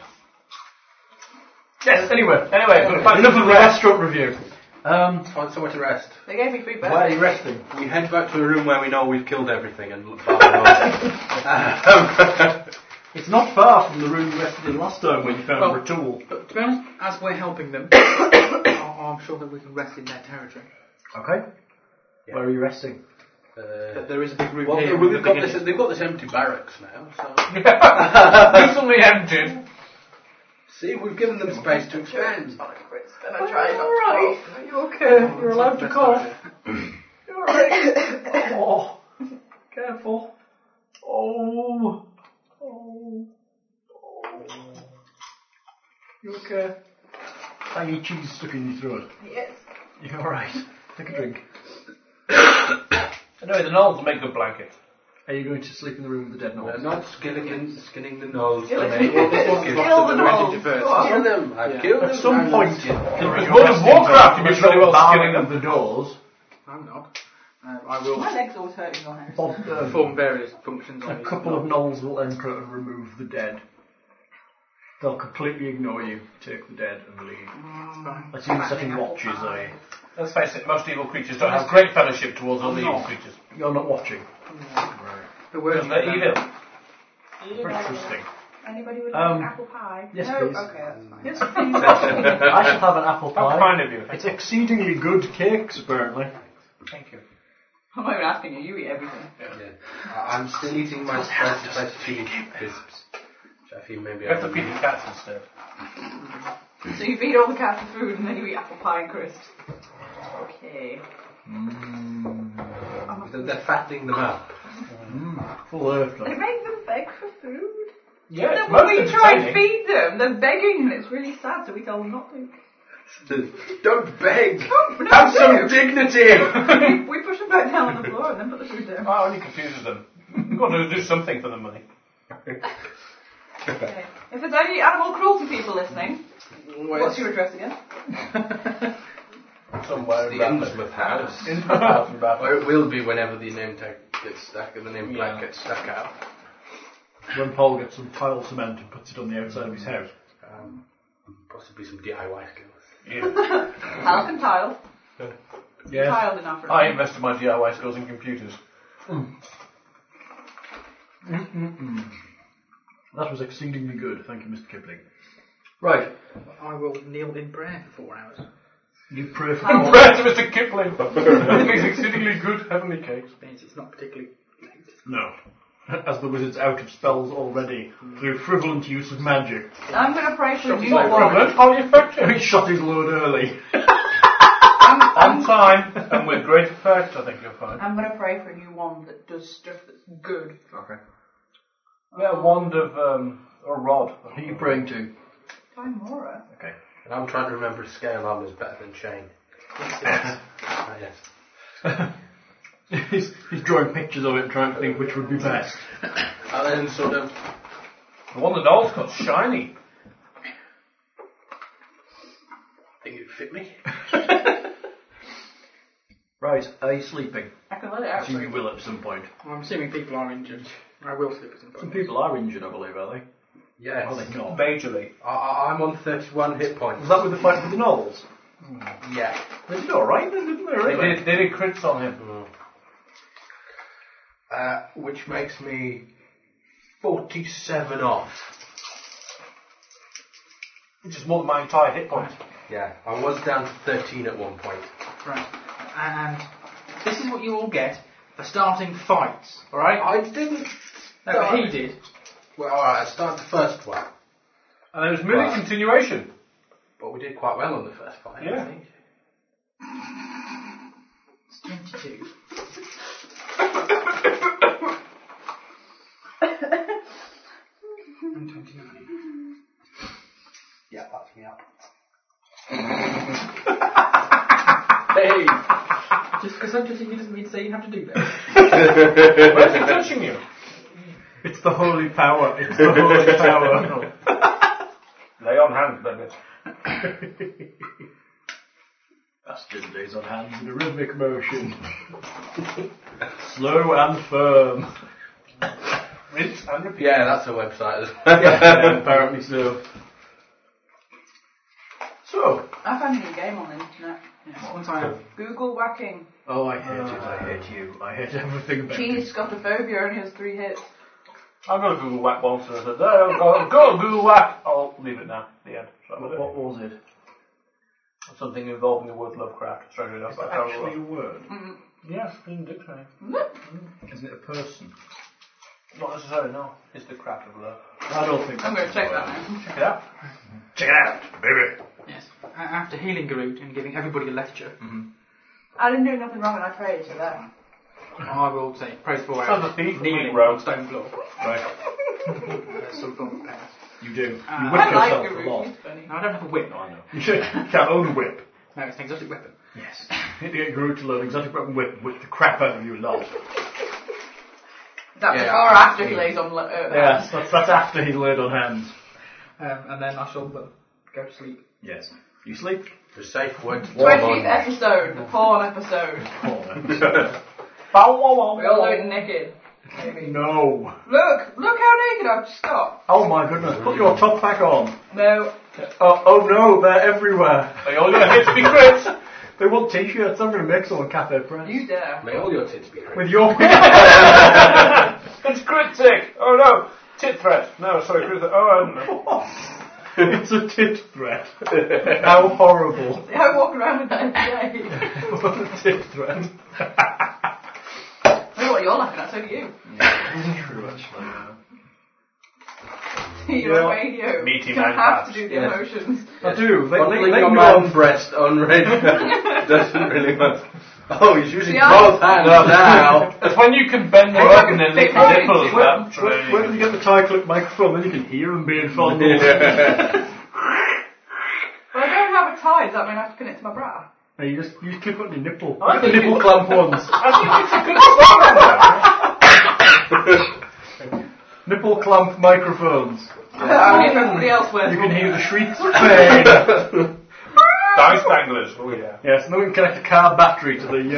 Yes, Anyway, enough enough of the restaurant review. Find somewhere to rest. They gave me free Why are birthday. you resting? We head back to a room where we know we've killed everything and It's not far from the room you rested in last time when you found Well, Ratul. But to be honest, as we're helping them, I'm sure that we can rest in their territory. Okay. Where are you resting? That there is a big room well, here. they've got this empty barracks now, so... Recently emptied. See, we've given them space to expand. And I tried not to cough. Are you okay? You're allowed to cough. You're alright. Oh, careful. Oh. You okay? Tiny cheese stuck in your throat. Yes. You alright? Take a drink. Anyway, the gnolls will make good blankets. Are you going to sleep in the room with the dead We're gnolls? not skinning the gnolls. Kill I them. mean, what Kill the gnolls. first. Go on. Kill them. I've killed them. At some point, It's World of Warcraft, you'd be pretty well skinning of them. the doors. I'm not. I will My leg's always hurting on here. perform various functions on A these. couple of gnolls will enter and remove the dead. They'll completely ignore you, take the dead and leave. That's you setting watches, are you? Let's face it, most evil creatures don't have great fellowship towards other evil creatures. You're not watching. The word Because they're evil. Very interesting. Anybody would like an apple pie? yes, no? please. Okay, that's fine. Yes, please. I shall have an apple How pie. kind of you. It's exceedingly good cakes, apparently. Thank you. I'm not even asking you. You eat everything. Yeah. I'm still eating my spicy chili crisps. Which I feel maybe You have to feed the cats instead. So you feed all the cats the food and then you eat apple pie and crisps. Okay. They're fattening them up. Full earth. They make them beg for food. Yeah, Then it's when most we try and entertaining. feed them, they're begging and it's really sad, so we tell them not to. Don't beg! No, Have some do. dignity! we push them back down on the floor and then put the food down. Oh, it only confuses them. You've got to do something for the money. Okay. If there's any animal cruelty people listening, what's your address again? Somewhere The Innsmouth House. Or it will be whenever the name tag gets stuck, the name plaque gets stuck out. When Paul gets some tile cement and puts it on the outside of his house. Possibly some DIY skills. Yeah. Talc and tile. Yes. Tiled enough for I me. invested my DIY skills in computers. That was exceedingly good. Thank you, Mr. Kipling. Right. I will kneel in prayer for 4 hours. You pray for And prayer to Mr. Kipling. I think it's exceedingly good heavenly cakes. Means it's not particularly late. No. As the wizard's out of spells already through frivolent use of magic. I'm going to pray for a new Not wand. prevalent, highly effective. He shot his load early. On time and with great effect, I think you'll find. I'm going to pray for a new wand that does stuff that's good. Okay. Yeah, a wand of, or rod. Who are you praying to? Timora. Okay. And I'm trying to remember if scale armor is better than chain. Yes. He's drawing pictures of it and trying to think which would be best. And then sort of... The one that Noel's got shiny. think it would fit me. Right, are you sleeping? I can let it out. Assume you will at some point. I'm assuming people are injured. I will sleep at some Some point. people are injured, I believe, are they? Yes. Are they not? Majorly. I'm on 31 hit points. Was that with the fight with the Knolls? Yeah. They did alright then, didn't they, really? They did crits on him. Which makes me 47 off. Which is more than my entire hit points. Yeah, I was down to 13 at one point. Right. And this is what you all get for starting fights, alright? I didn't... No, but he did. Well, alright, I started the first one. And it was merely Right. continuation. But we did quite well on the first fight, Yeah. I think. It's 22. And 29. Yeah, that's me up. Hey! Just because I'm touching you doesn't mean to say you have to do that. Where's it touching you? It's the holy power. It's the holy power. Lay on hands, baby. Bastard lays on hands in a rhythmic motion. Slow and firm. Rinse and repeat. Yeah, that's a website as well. Yeah, apparently so. So, I found a new game on the internet. Yes, once I have. Google whacking. oh, I hate it. I hate you. I hate everything about Cheese it. scotophobia only has 3 hits. I got a Google Whack once and I said, oh, go on Google Whack. I'll leave it now. The end. So What was it? Something involving the word Lovecraft. Strangely enough, Is I that can't actually a remember. word? Yes, in the dictionary. Isn't it a person? Not necessarily, no. It's the craft of love. I don't think I'm going to check that now. Check it out. Check it out, baby. Yes. After healing Garut and giving everybody a lecture, I didn't do nothing wrong and I prayed, so that. I will say praise 4 Sounds hours. a thief, Kneeling bro. on stone floor. Right. There's some form of penance. You do. You I whip I like yourself a lot. Garut, he's funny. No, I don't have a whip. I know. You can't own a whip. No, it's an exotic weapon. Yes. You get Groot to learn exotic weapon whip the crap out of you a lot. That Yeah, before or after he lays on Yes, that's after he's laid on hands. And then I shall go to sleep. Yes. You sleep? The safe word to 20th episode, the porn episode. Bow wow wow. We all do it naked. Maybe. No. Look how naked I've stopped. Oh my goodness, put your top back on. No. Oh no, they're everywhere. Are you all going to hit to be crits? They want t-shirts, I'm going to make some on Cafe Press. You dare. May all your tits be With great. your... It's crit sick. Oh no. Tit threat. No, sorry, cruise threat. Oh, I don't know. It's a tit threat. How horrible. I'm walking around with that every day. What a tit threat. I know what you're laughing at, so do you. True, actually. You're on radio. Meaty You man have patch. to do the Yeah. emotions. I do. They Fondling let your you man on. breast on radio doesn't really matter. Oh, he's using Yeah. both hands now. It's when you can bend them up and then lick your nipples. When you get the tie-clip microphone, then you can hear them being fondled. But I don't have a tie, does that mean I have to pin it to my bra? No, you just clip it on your nipple. I Get the think nipple clamp ones. I think it's a good slogan. Nipple clamp microphones. Only if everybody else wears You can them. hear the shrieks of pain. Dice danglers. Oh, yeah. Yes, and then we can connect a car battery to the...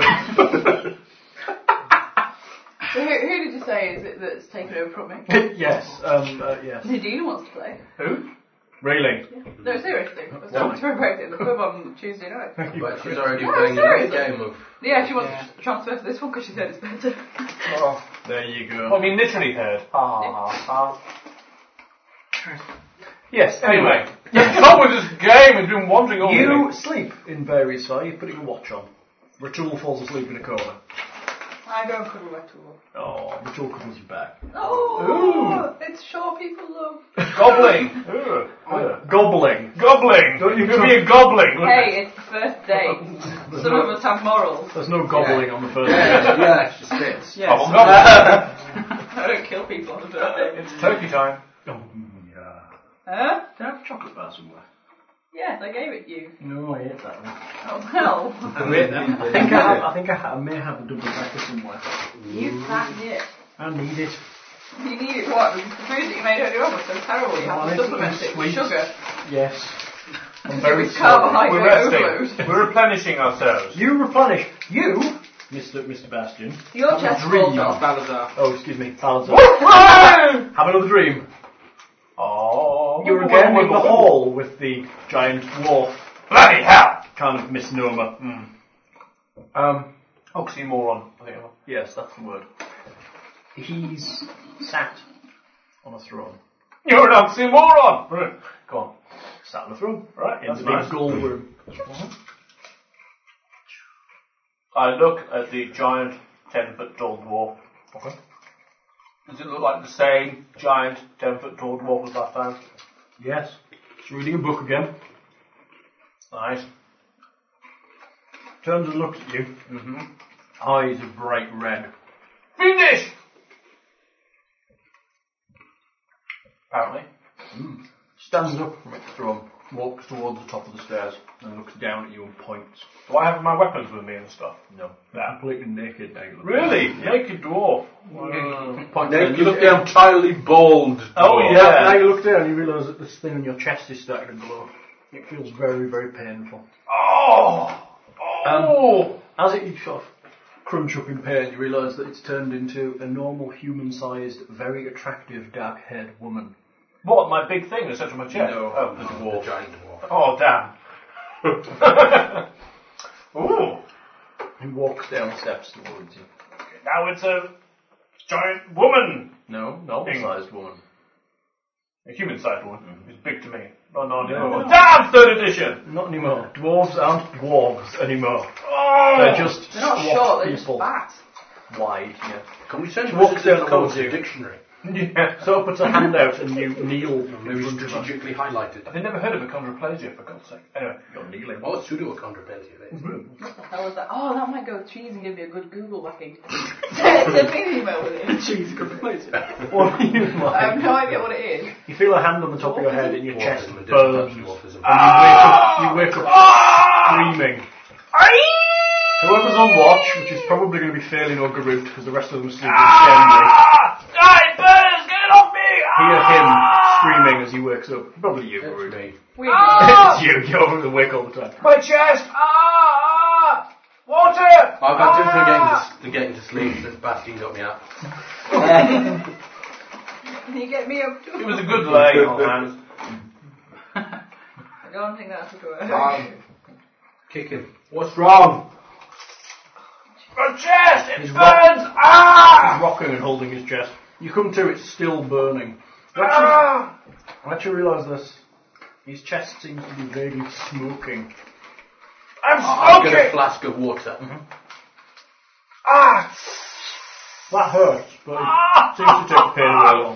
So who did you say is it that's taken over from me? yes, yes. Nadine wants to play. Who? Really? No, seriously. I was talking to her about it in the pub on Tuesday night. But she's already No, playing another seriously. game of... Yeah, she wants to transfer to this one because she said it's better. Oh. There you go. I mean, literally heard. Yes, anyway. Get on with this game. We've been wandering all You day. sleep in various ways. You put your watch on. Ratul falls asleep in a corner. I go and cuddle Ratul. Oh, Ratul cuddles you back. Oh, it's sure people love. Gobbling. Gobbling. Gobbling. Don't you Could be a gobbling. Hey, it's the first date. Some of us have morals. There's no gobbling on the first day. Yeah, she spits. Yes. Gobble, gobble. I don't kill people on the first date. It's turkey time. Oh, yeah. Huh? Do I have a chocolate bar somewhere? Yes, I gave it you. No, I ate that one. Oh, well. I think I may have a double decker somewhere. You fat nit. I need it. You need it what? The food that you made earlier on was so terrible. You have to supplement it with sugar. Yes. I'm very With sorry. carbohydrate We're resting. overload. We're replenishing ourselves. You replenish. You, Mr. Bastion. Your have a chest dream. falls off. Balazar. Oh, excuse me. Balazar. Have another dream. Oh. You're again in the hall with the giant dwarf. Bloody hell. Kind of misnomer. Oxymoron. I think. Yes, that's the word. He's sat on a throne. You're an oxymoron. Right. Go on. Sat on a throne. Right. In That's the big nice. gold room. I look at the giant 10-foot tall dwarf. Okay. Does it look like the same giant 10-foot tall dwarf as last time? Yes. He's reading a book again. Nice. Turns and looks at you. Eyes are bright red. Finish! Apparently. Stands up from its throne, walks towards the top of the stairs, and looks down at you and points. Do I have my weapons with me and stuff? No. Completely naked now. You look Really? down. Yeah. Naked dwarf. Naked, you look entirely bald. Oh, dwarf. yeah. Now you look down and you realise that this thing on your chest is starting to glow. It feels very, very painful. Oh! Oh! As it you sort of crunch up in pain, you realise that it's turned into a normal human-sized, very attractive, dark-haired woman. What, my big thing that's touching my chest? No. Oh, the dwarf. Giant dwarf. Oh, damn. Ooh. He walks down the steps towards you. Now it's a giant woman. No, normal-sized woman. A human-sized woman. It's big to me. No, no, No. no. Damn, 3rd edition! Not anymore. Dwarves aren't dwarves anymore. Oh! They're just They're not squat short, they're just people. fat. Wide, yeah. Can we send She walks visitors down codes towards you. dictionary? Yeah. So puts a hand out and you kneel. Maybe strategically highlighted. I've never heard of achondroplasia, for God's sake. Anyway. You're kneeling. Oh, it's pseudo-achondroplasia. What the hell is that? Oh, that might go cheese and give me a good Google backing. Send me an email with it. Jeez, good place. What are you I like? have no idea what it is. You feel a hand on the top of your head and your chest Dwarfism, a burns. different type of dwarfism. You wake up screaming. Whoever's on watch, which is probably going to be Phelan or Garut, because the rest of them are sleeping scandally, It burns! Get it off me! hear him screaming as he wakes up. Probably you, That's Garut. me. Weird. It's you, you're awake all the time. My chest! Water! I've had different getting to sleep since Bastion got me up. Can you get me up too? It was a good lay on hands. I don't think that's a good Kick him. What's wrong? My chest! It He's burns! He's rocking and holding his chest. You come to, it's still burning. Ah! I actually realise this. His chest seems to be vaguely smoking. I'll get a smoking! flask of water. Ah! That hurts, but it seems to take the pain away a little.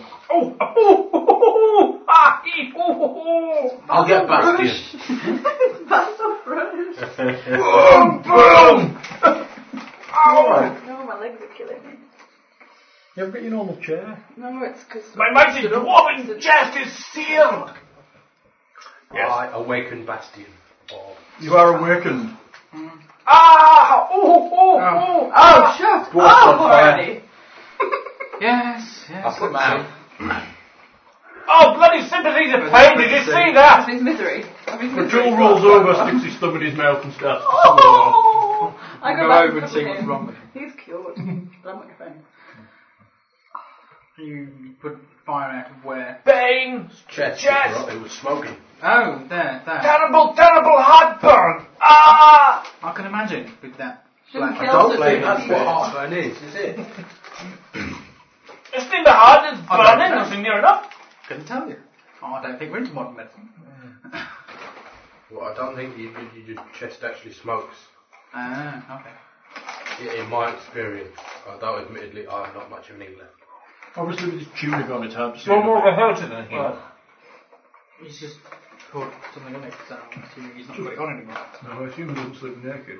I'll get Bastian. That's so fresh. Boom! Ow! No, my legs are killing me. You ever got your normal chair? No, it's because... My mighty dwarven chest is sealed! Yes. I awaken Bastian. Oh. You are awakened. Ah! Oh, shut Dwarfs up on fire. already. Yes, I'll put him out. Oh, bloody sympathies of pain, did you see that? His misery. The Joel rolls over, sticks his thumb in his mouth and starts to swallow. Oh! I Go back over and see what's him. wrong with him. He's cured. But I'm not your friend. You put fire out of where? Pain! Chest. Chest. It was smoking. Oh, there. Terrible, terrible heartburn! Ah! I can imagine with that. Shouldn't black- I kill don't the blame two that's what people. heartburn is it? Just in the heart is I don't burning, know. nothing near enough. Couldn't tell you. Oh, I don't think we're into modern medicine. Well, I don't think your chest actually smokes. Ah, okay. In my experience, although admittedly I'm not much of an England. Obviously with his tunic on, it's hard to see. You're more of a hurter than he is. He's just put something on it, so I'm assuming he's not got it on anymore. No, I assume he doesn't sleep naked.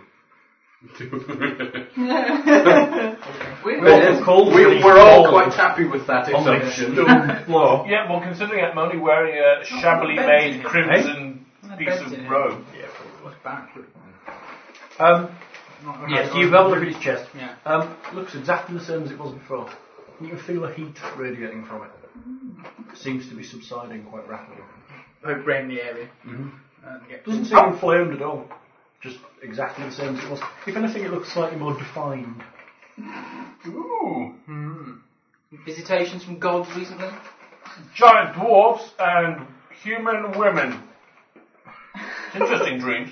We're all quite happy with that On the assumption. stone floor. Yeah, well, considering I'm only wearing a shabbily made crimson piece bed's of in it. robe. Yeah, probably. What's back? Yes, you've had a look at his chest. Yeah. Looks exactly the same as it was before. You can feel the heat radiating from it. Seems to be subsiding quite rapidly. Poke around the area. Mm-hmm. And get Doesn't seem inflamed at all. Just exactly the same as it was. If anything, it looks slightly more defined. Ooh. Visitations from gods recently? Giant dwarfs and human women. Interesting dreams.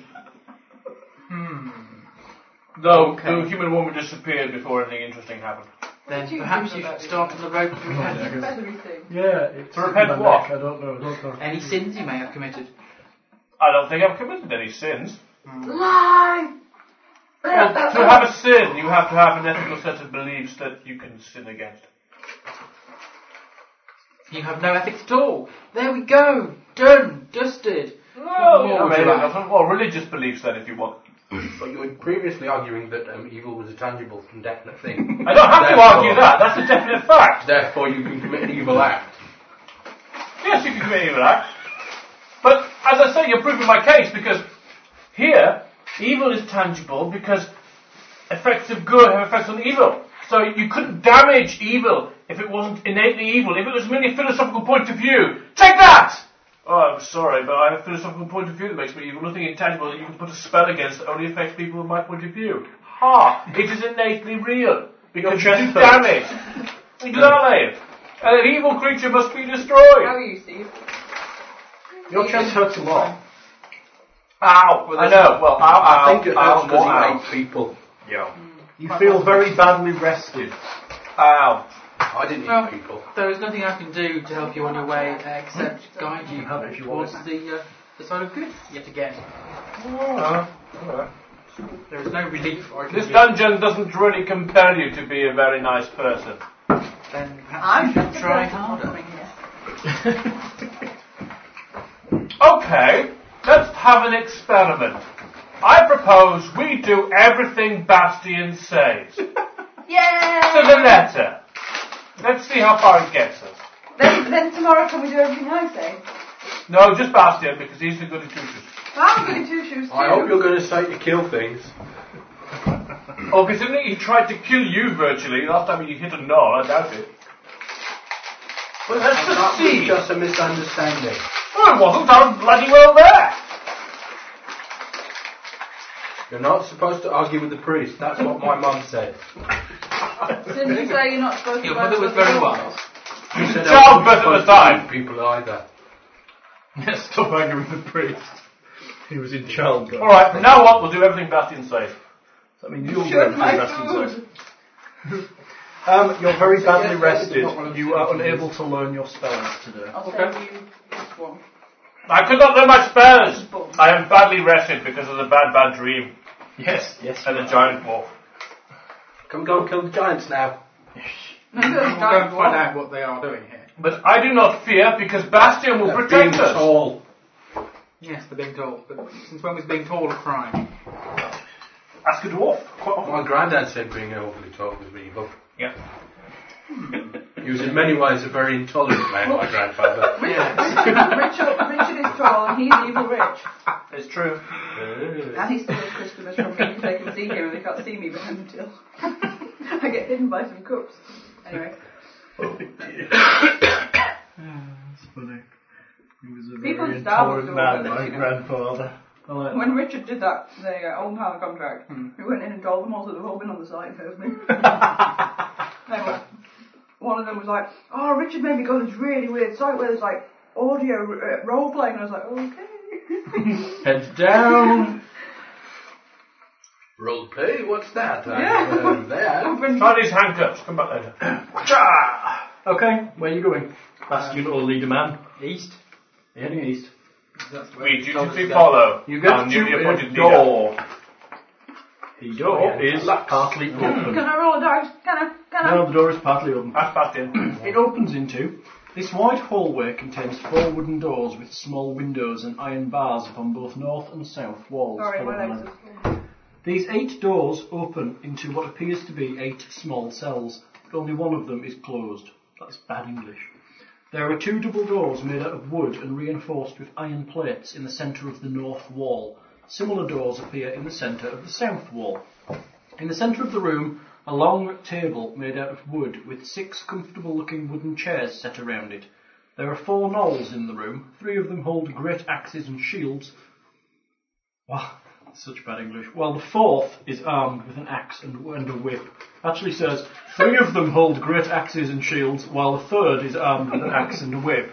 Though the human woman disappeared before anything interesting happened. Then perhaps you should start on the road to repentance. Feathery thing. Yeah, it's To repent in my what? neck, I don't know. Any sins you may have committed. I don't think I've committed any sins. Lie! Well, to have a sin, you have to have an ethical set of beliefs that you can sin against. You have no ethics at all. There we go. Done. Dusted. Well, What more would maybe you like? not. Well, religious beliefs then, if you want. But you were previously arguing that evil was a tangible and definite thing. I don't have to argue that. That's a definite fact. Therefore, you can commit an evil act. Yes, you can commit evil acts. But, as I say, you're proving my case, because here, evil is tangible because effects of good have effects on evil. So you couldn't damage evil if it wasn't innately evil, if it was merely a philosophical point of view. Take that! Oh, I'm sorry, but I have a philosophical point of view that makes me evil. Nothing intangible that you can put a spell against that only affects people from my point of view. Ha! It is innately real. Because you do damage. Exactly. And an evil creature must be destroyed. How are you, Steve? Your chest hurts a lot. Ow! I know. Well, ow, I think it ow, hurts because ow, he ow. hates people. Yeah. You feel very badly rested. Ow. I didn't Well, eat people. there is nothing I can do to help you on your way except guide you have it if you want towards the side of good yet again. Alright. There is no relief or This dungeon doesn't really compel you to be a very nice person. Then perhaps I'm you should just try harder. harder. Okay, let's have an experiment. I propose we do everything Bastian says. To Yay! the letter. Let's see how far it gets us. Then tomorrow can we do everything I say? No, just Bastian, because he's the goody two-shoes. Well, I'm goody two shoes too. I hope you're going to say to kill things. Oh, considering he tried to kill you virtually last time he hit a null, I doubt it. Well, let's just That was see. just a misunderstanding. Oh, it wasn't. I was bloody well there. You're not supposed to argue with the priest. That's what my mum said. Didn't you say you're not supposed to Your wear mother was clothes? very wise. She said Childbirth I wasn't at the supposed time. to eat people either. Yes, stop angry with the priest. He was in childbirth. Alright, from now on, we'll do everything Bastian says. I mean, you'll Shut go my through food. You're very badly Yes, rested. not one of You the are things. unable to learn your spells today. I'll Okay. send you this one. I could not learn my spells. I am badly rested because of the bad dream Yes. and the giant wolf. Come go and kill the giants now. No, that's We'll go and giant find one. out what they are doing here. But I do not fear because Bastion will Being protect us. tall. Yes, they're being tall. But since when was being tall a crime? Ask a dwarf. Quite often. My granddad said being overly tall was evil. Yeah. He was in many ways a very intolerant man, my grandfather. Richard is tall and he's evil rich. It's true. And he steals customers from me because they can see him and they can't see me behind the till. I get hidden by some cups. Anyway. That's funny. He was a People very in Star Wars intolerant do man, all my this, you know. grandfather. I like When Richard did that, the old power contract, we went in and told them all that they've all been on the site first me. Anyway, one of them was like, "Oh, Richard made me go to this really weird site where there's like audio role playing," and I was like, "Okay." Heads down. Role play? What's that? Yeah. There. Try these handcuffs. Come back later. Okay, where are you going? Bastion or leader man? East. You're heading east. We dutifully follow You get our to newly appointed a leader. door. The door is partly Can open. I roll a dice? Can I? No, the door is partly open. That's Bastion. It opens into this wide hallway contains 4 wooden doors with small windows and iron bars upon both north and south walls. Sorry, Follow my the legs line. are... These 8 doors open into what appears to be 8 small cells, but only one of them is closed. That's bad English. There are 2 double doors made out of wood and reinforced with iron plates in the centre of the north wall. Similar doors appear in the centre of the south wall. In the centre of the room, a long table made out of wood with 6 comfortable-looking wooden chairs set around it. There are 4 gnolls in the room. 3 of them hold great axes and shields. Wow, such bad English. While the 4th is armed with an axe and a whip. Actually says 3 of them hold great axes and shields, while the 3rd is armed with an axe and a whip.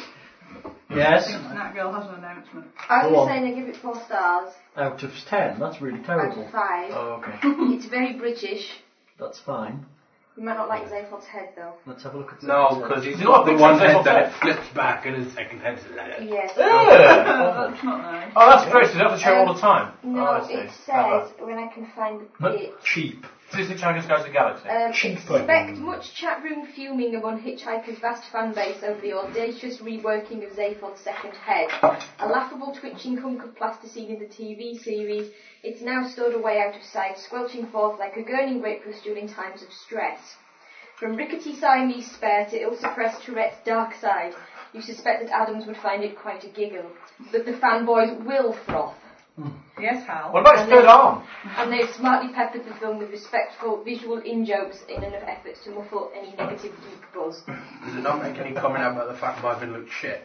Yes. That girl has an announcement. I Go was on. saying I give it 4 stars Out of 10. That's really out terrible. of 5. Oh, okay. It's very British. That's fine. You might not like Zayford's head though. Let's have a look at No, because he's You got know the what one picture head of that Zephyr it flips back and his second head's there. Yes. That's not nice. Oh, that's great. So you have to show all the time. No, Oh, I see. it says, when I can find it, Cheap. This is the Chinese Guys of the Galaxy. expect much chat room fuming among Hitchhiker's vast fan base over the audacious reworking of Zayford's second head. A laughable twitching hunk of plasticine in the TV series, it's now stowed away out of sight, squelching forth like a gurning grapefruit during times of stress. From rickety Siamese spare to ill-suppressed Tourette's dark side, you suspect that Adams would find it quite a giggle. But the fanboys will froth. Yes, Hal. What about his third arm? And they've smartly peppered the film with respectful visual in-jokes in an effort to muffle any negative geek buzz. Does it not make any comment about the fact Marvin looks shit?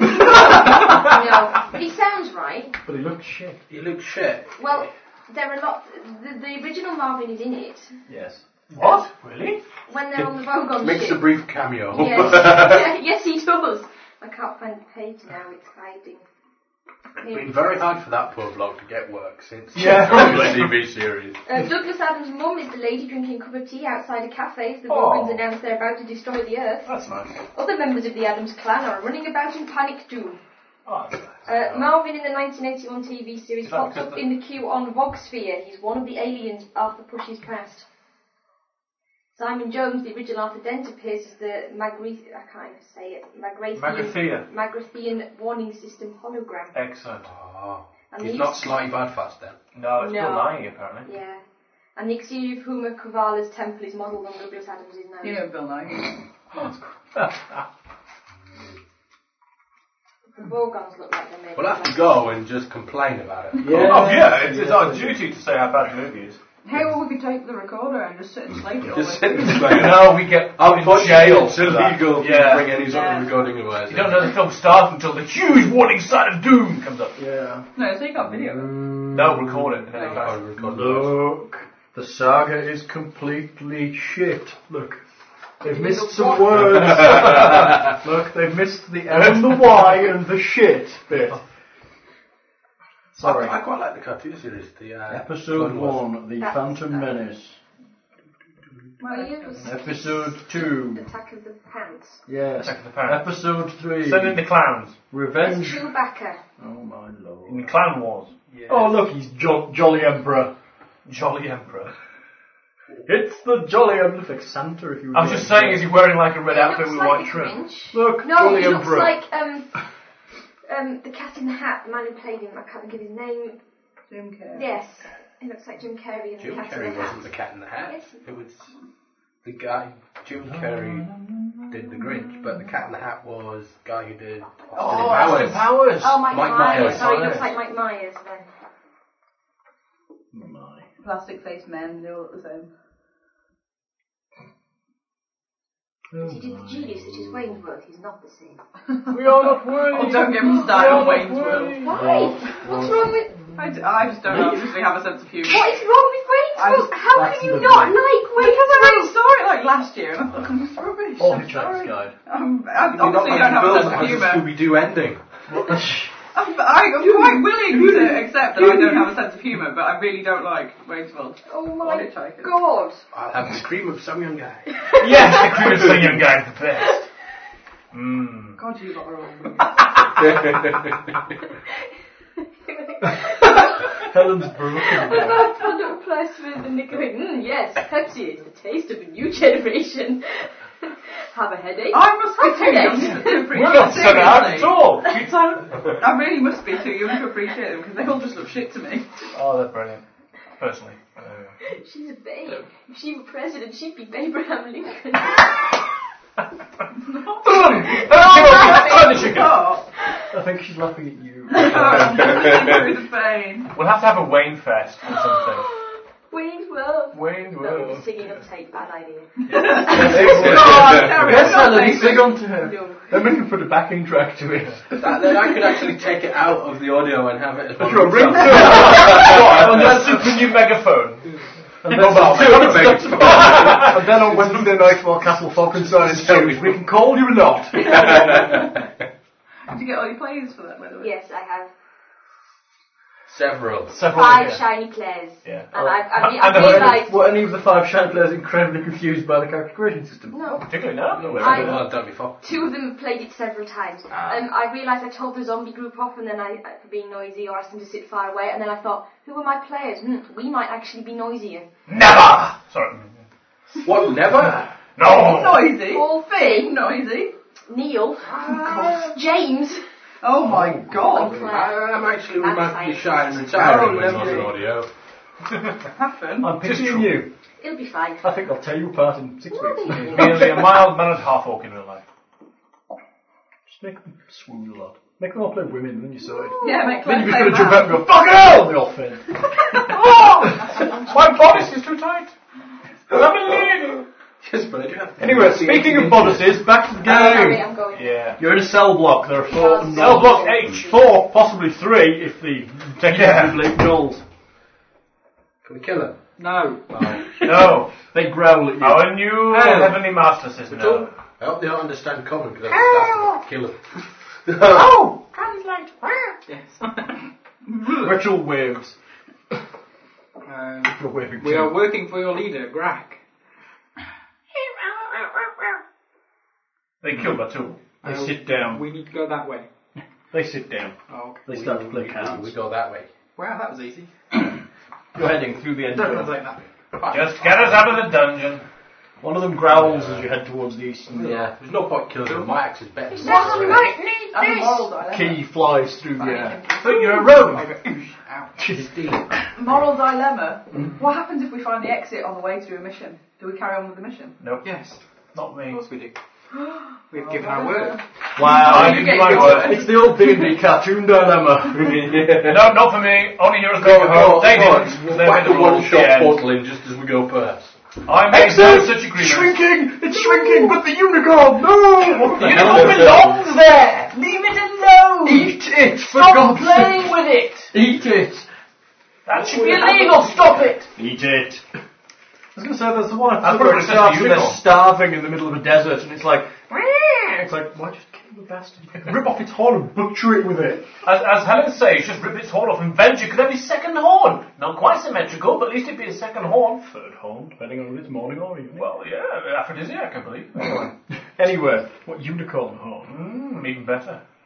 No, but he sounds right. But he looks shit. He looks shit. Well, there are a lot... The original Marvin is in it. Yes. What? Really? When they're on the Vogon Makes ship. a brief cameo. Yes. Yes, he does. I can't find the page now, it's hiding. It's been very hard for that poor bloke to get work since the probably. TV series. Douglas Adams' mum is the lady drinking a cup of tea outside a cafe as the Oh. Vogons announce they're about to destroy the Earth. That's nice. Other members of the Adams clan are running about in panic doom. Oh, that's nice. Marvin in the 1981 TV series Is that pops because up in the queue on Vogsphere. He's one of the aliens Arthur pushes past. Simon Jones, the original Arthur Dent, appears as the Magrathian warning system hologram. Excellent. Oh, And he's the not Slightly Bad Fast then. No, it's No. still lying apparently. Yeah. And the exterior of Huma Kavala's temple is modelled on Douglas Adams' nose. You know Bill Nye. The Vogons look like they're made We'll of have to plastic. go and just complain about it. Oh yeah, it's our duty to say how bad the movie is. Hey, well, we could take the recorder and just sit and slate it all Just the way sit through. and play. No, we get put in jail. It's for that. illegal to Yeah. bring any sort Yeah. of recording away. You don't know the film starts until the huge warning sign of doom comes up. Yeah. No, so you got video of it. No, record it. And then it I'll goes. record the Look, the saga is completely shit. Look, they've missed some words. Look, they've missed the M and the Y and the shit bit. Sorry. I quite like the cartoon series. The Episode Clone Wars. 1, The That's Phantom nice. Menace. Well, you was Episode 2. Attack of the Pants. Yes. Attack of the Pants. Episode 3. Send in the clowns. Revenge. Chewbacca. Oh my lord. In the Clown Wars. Oh look, he's Jolly Emperor. Jolly Emperor. It's the Jolly Emperor. Looks like Santa if you were I was just saying, is he wearing like a red He outfit looks with like white the trim? Grinch. Look, No, Jolly he looks Emperor. like the Cat in the Hat, the man who played him. I can't think of his name. Jim Carrey. Yes, he looks like Jim Carrey in Jim the Cat Carrey in the Hat. wasn't the Cat in the Hat. Yes. It was the guy. Jim Carrey did the Grinch, but the Cat in the Hat was the guy who did Austin Powers. Oh, Mike Mike Myers. Myers. Sorry, he looks like Mike Myers then. My. Plastic face men, they all look the same. If you did the genius that is Wayne's World, he's not the same. We are not Wayne. Oh, don't get me started on Wayne's World. Why? What's wrong with... I just don't obviously have a sense of humour. What is wrong with Wayne's I World? just- How that's can you the not thing. like Wayne's Because I only World? saw it like last year and I thought it was rubbish. All I'm Hitchhiker's sorry. Guide. I You're obviously don't have a sense of humour. Scooby-Doo ending. I'm quite willing to accept that I don't have a sense of humour, but I really don't like Wayne's World. Oh Or my Hitchhikers. god. I'll have the scream of some young guy. Yes, the Cruise the young guy's the best. Mmm. God, you lot are all weird. Helen's broken. About product placement and they're going, yes, Pepsi is the taste of a new generation. Have a headache? I must be Have too young headaches. to appreciate We're not set out at seriously. all. I really must be too young to appreciate them because they all just look shit to me. Oh, they're brilliant. Personally. She's a babe. If she were president, she'd be Abraham Lincoln. Oh, I think she's laughing at you. I'm living through the pain. We'll have to have a Wayne Fest or something. Wayne's World. Wayne No, will. singing uptake, bad idea. Yes, Helen, sing on to her. No. I'm looking for the backing track to it. Then I could actually take it out of the audio and have it as one Sure, of ring itself. On that super new megaphone. And And then on Wednesday night while Castle Falkenstein is tunes, we can call you or not. Did you get all your plays for that, by the way? Yes, I have Several. 5 shiny players. Yeah. And I've And the realised... Were any of the 5 shiny players incredibly confused by the character creation system? No. Particularly now. Well, I've done before. 2 of them have played it several times. I realised I told the zombie group off and then for being noisy or asked them to sit far away and then I thought, who are my players? We might actually be noisier. Never! Sorry. What? Never? No! Noisy. Paul Fake Finn, noisy. Neil, James. Oh my god. I'm actually That's remarkably fine. shy and retiring when it's lovely. on audio. Happen. I'm picturing you. It'll be fine. I think I'll tear you apart in 6 weeks. Merely a mild-mannered half-orc in real life. Just make them swoon a lot. Make them all play women, and then you saw it. Yeah, make Then Claire you're just play going to jump out man. and go, fuck hell! And they all faint. My bodice is too tight. I'm a lady. Yes, but I do have to. Anyway, speaking of bodices, back to the Sorry, game. I'm going. Yeah. You're in a cell block. There are 4 Cell Cell block H. 4, possibly 3, if the technically Knolls. Can we kill her? No. No. They growl at you. Our new heavenly master says no. I hope they don't understand common because I'm kill her. Oh, translate. Yes. Virtual waves. You're waving We too. are working for your leader, Grak. They killed my tool. They sit down. We need to go that way. They sit down. Oh, okay. They start to play cards. We go that way. Wow, that was easy. You're heading through the end. Don't take that. Just get us out of the dungeon. One of them growls as you head towards the east. And Yeah, there's no point killing her. My axe is better. He says you might need That's a this. moral the dilemma. key flies through the air. But you're a rogue. Ouch. Moral dilemma. What happens if we find the exit on the way to a mission? Do we carry on with the mission? Nope. Yes, Not of me. course we do. We've given our word. Wow. I give you my word. It's the old D&D cartoon dilemma. No, not for me. Only yours Go, go go, home. They go. didn't. We'll They whack made a the rules. one-shot Yeah. portal in just as we go past. I made no such agreement. Shrinking! It's shrinking, but the unicorn! No! What the You hell don't is belong there. Leave it alone. that? Eat it! For Stop God's playing sake! with it. Eat it! That should be illegal. Stop it. Eat it! I was going to say, there's the one That's episode what where it it says starts to and you, they're though. starving in the middle of a desert, and it's like, why just kill the bastard? Rip off its horn and butcher it with it. As Helen says, just rip its horn off and venge it, because every second horn Not quite symmetrical, but at least it'd be a second horn. Third horn, depending on if it's morning or evening. Well, yeah, aphrodisiac, I believe. Anyway, what unicorn horn? Even better.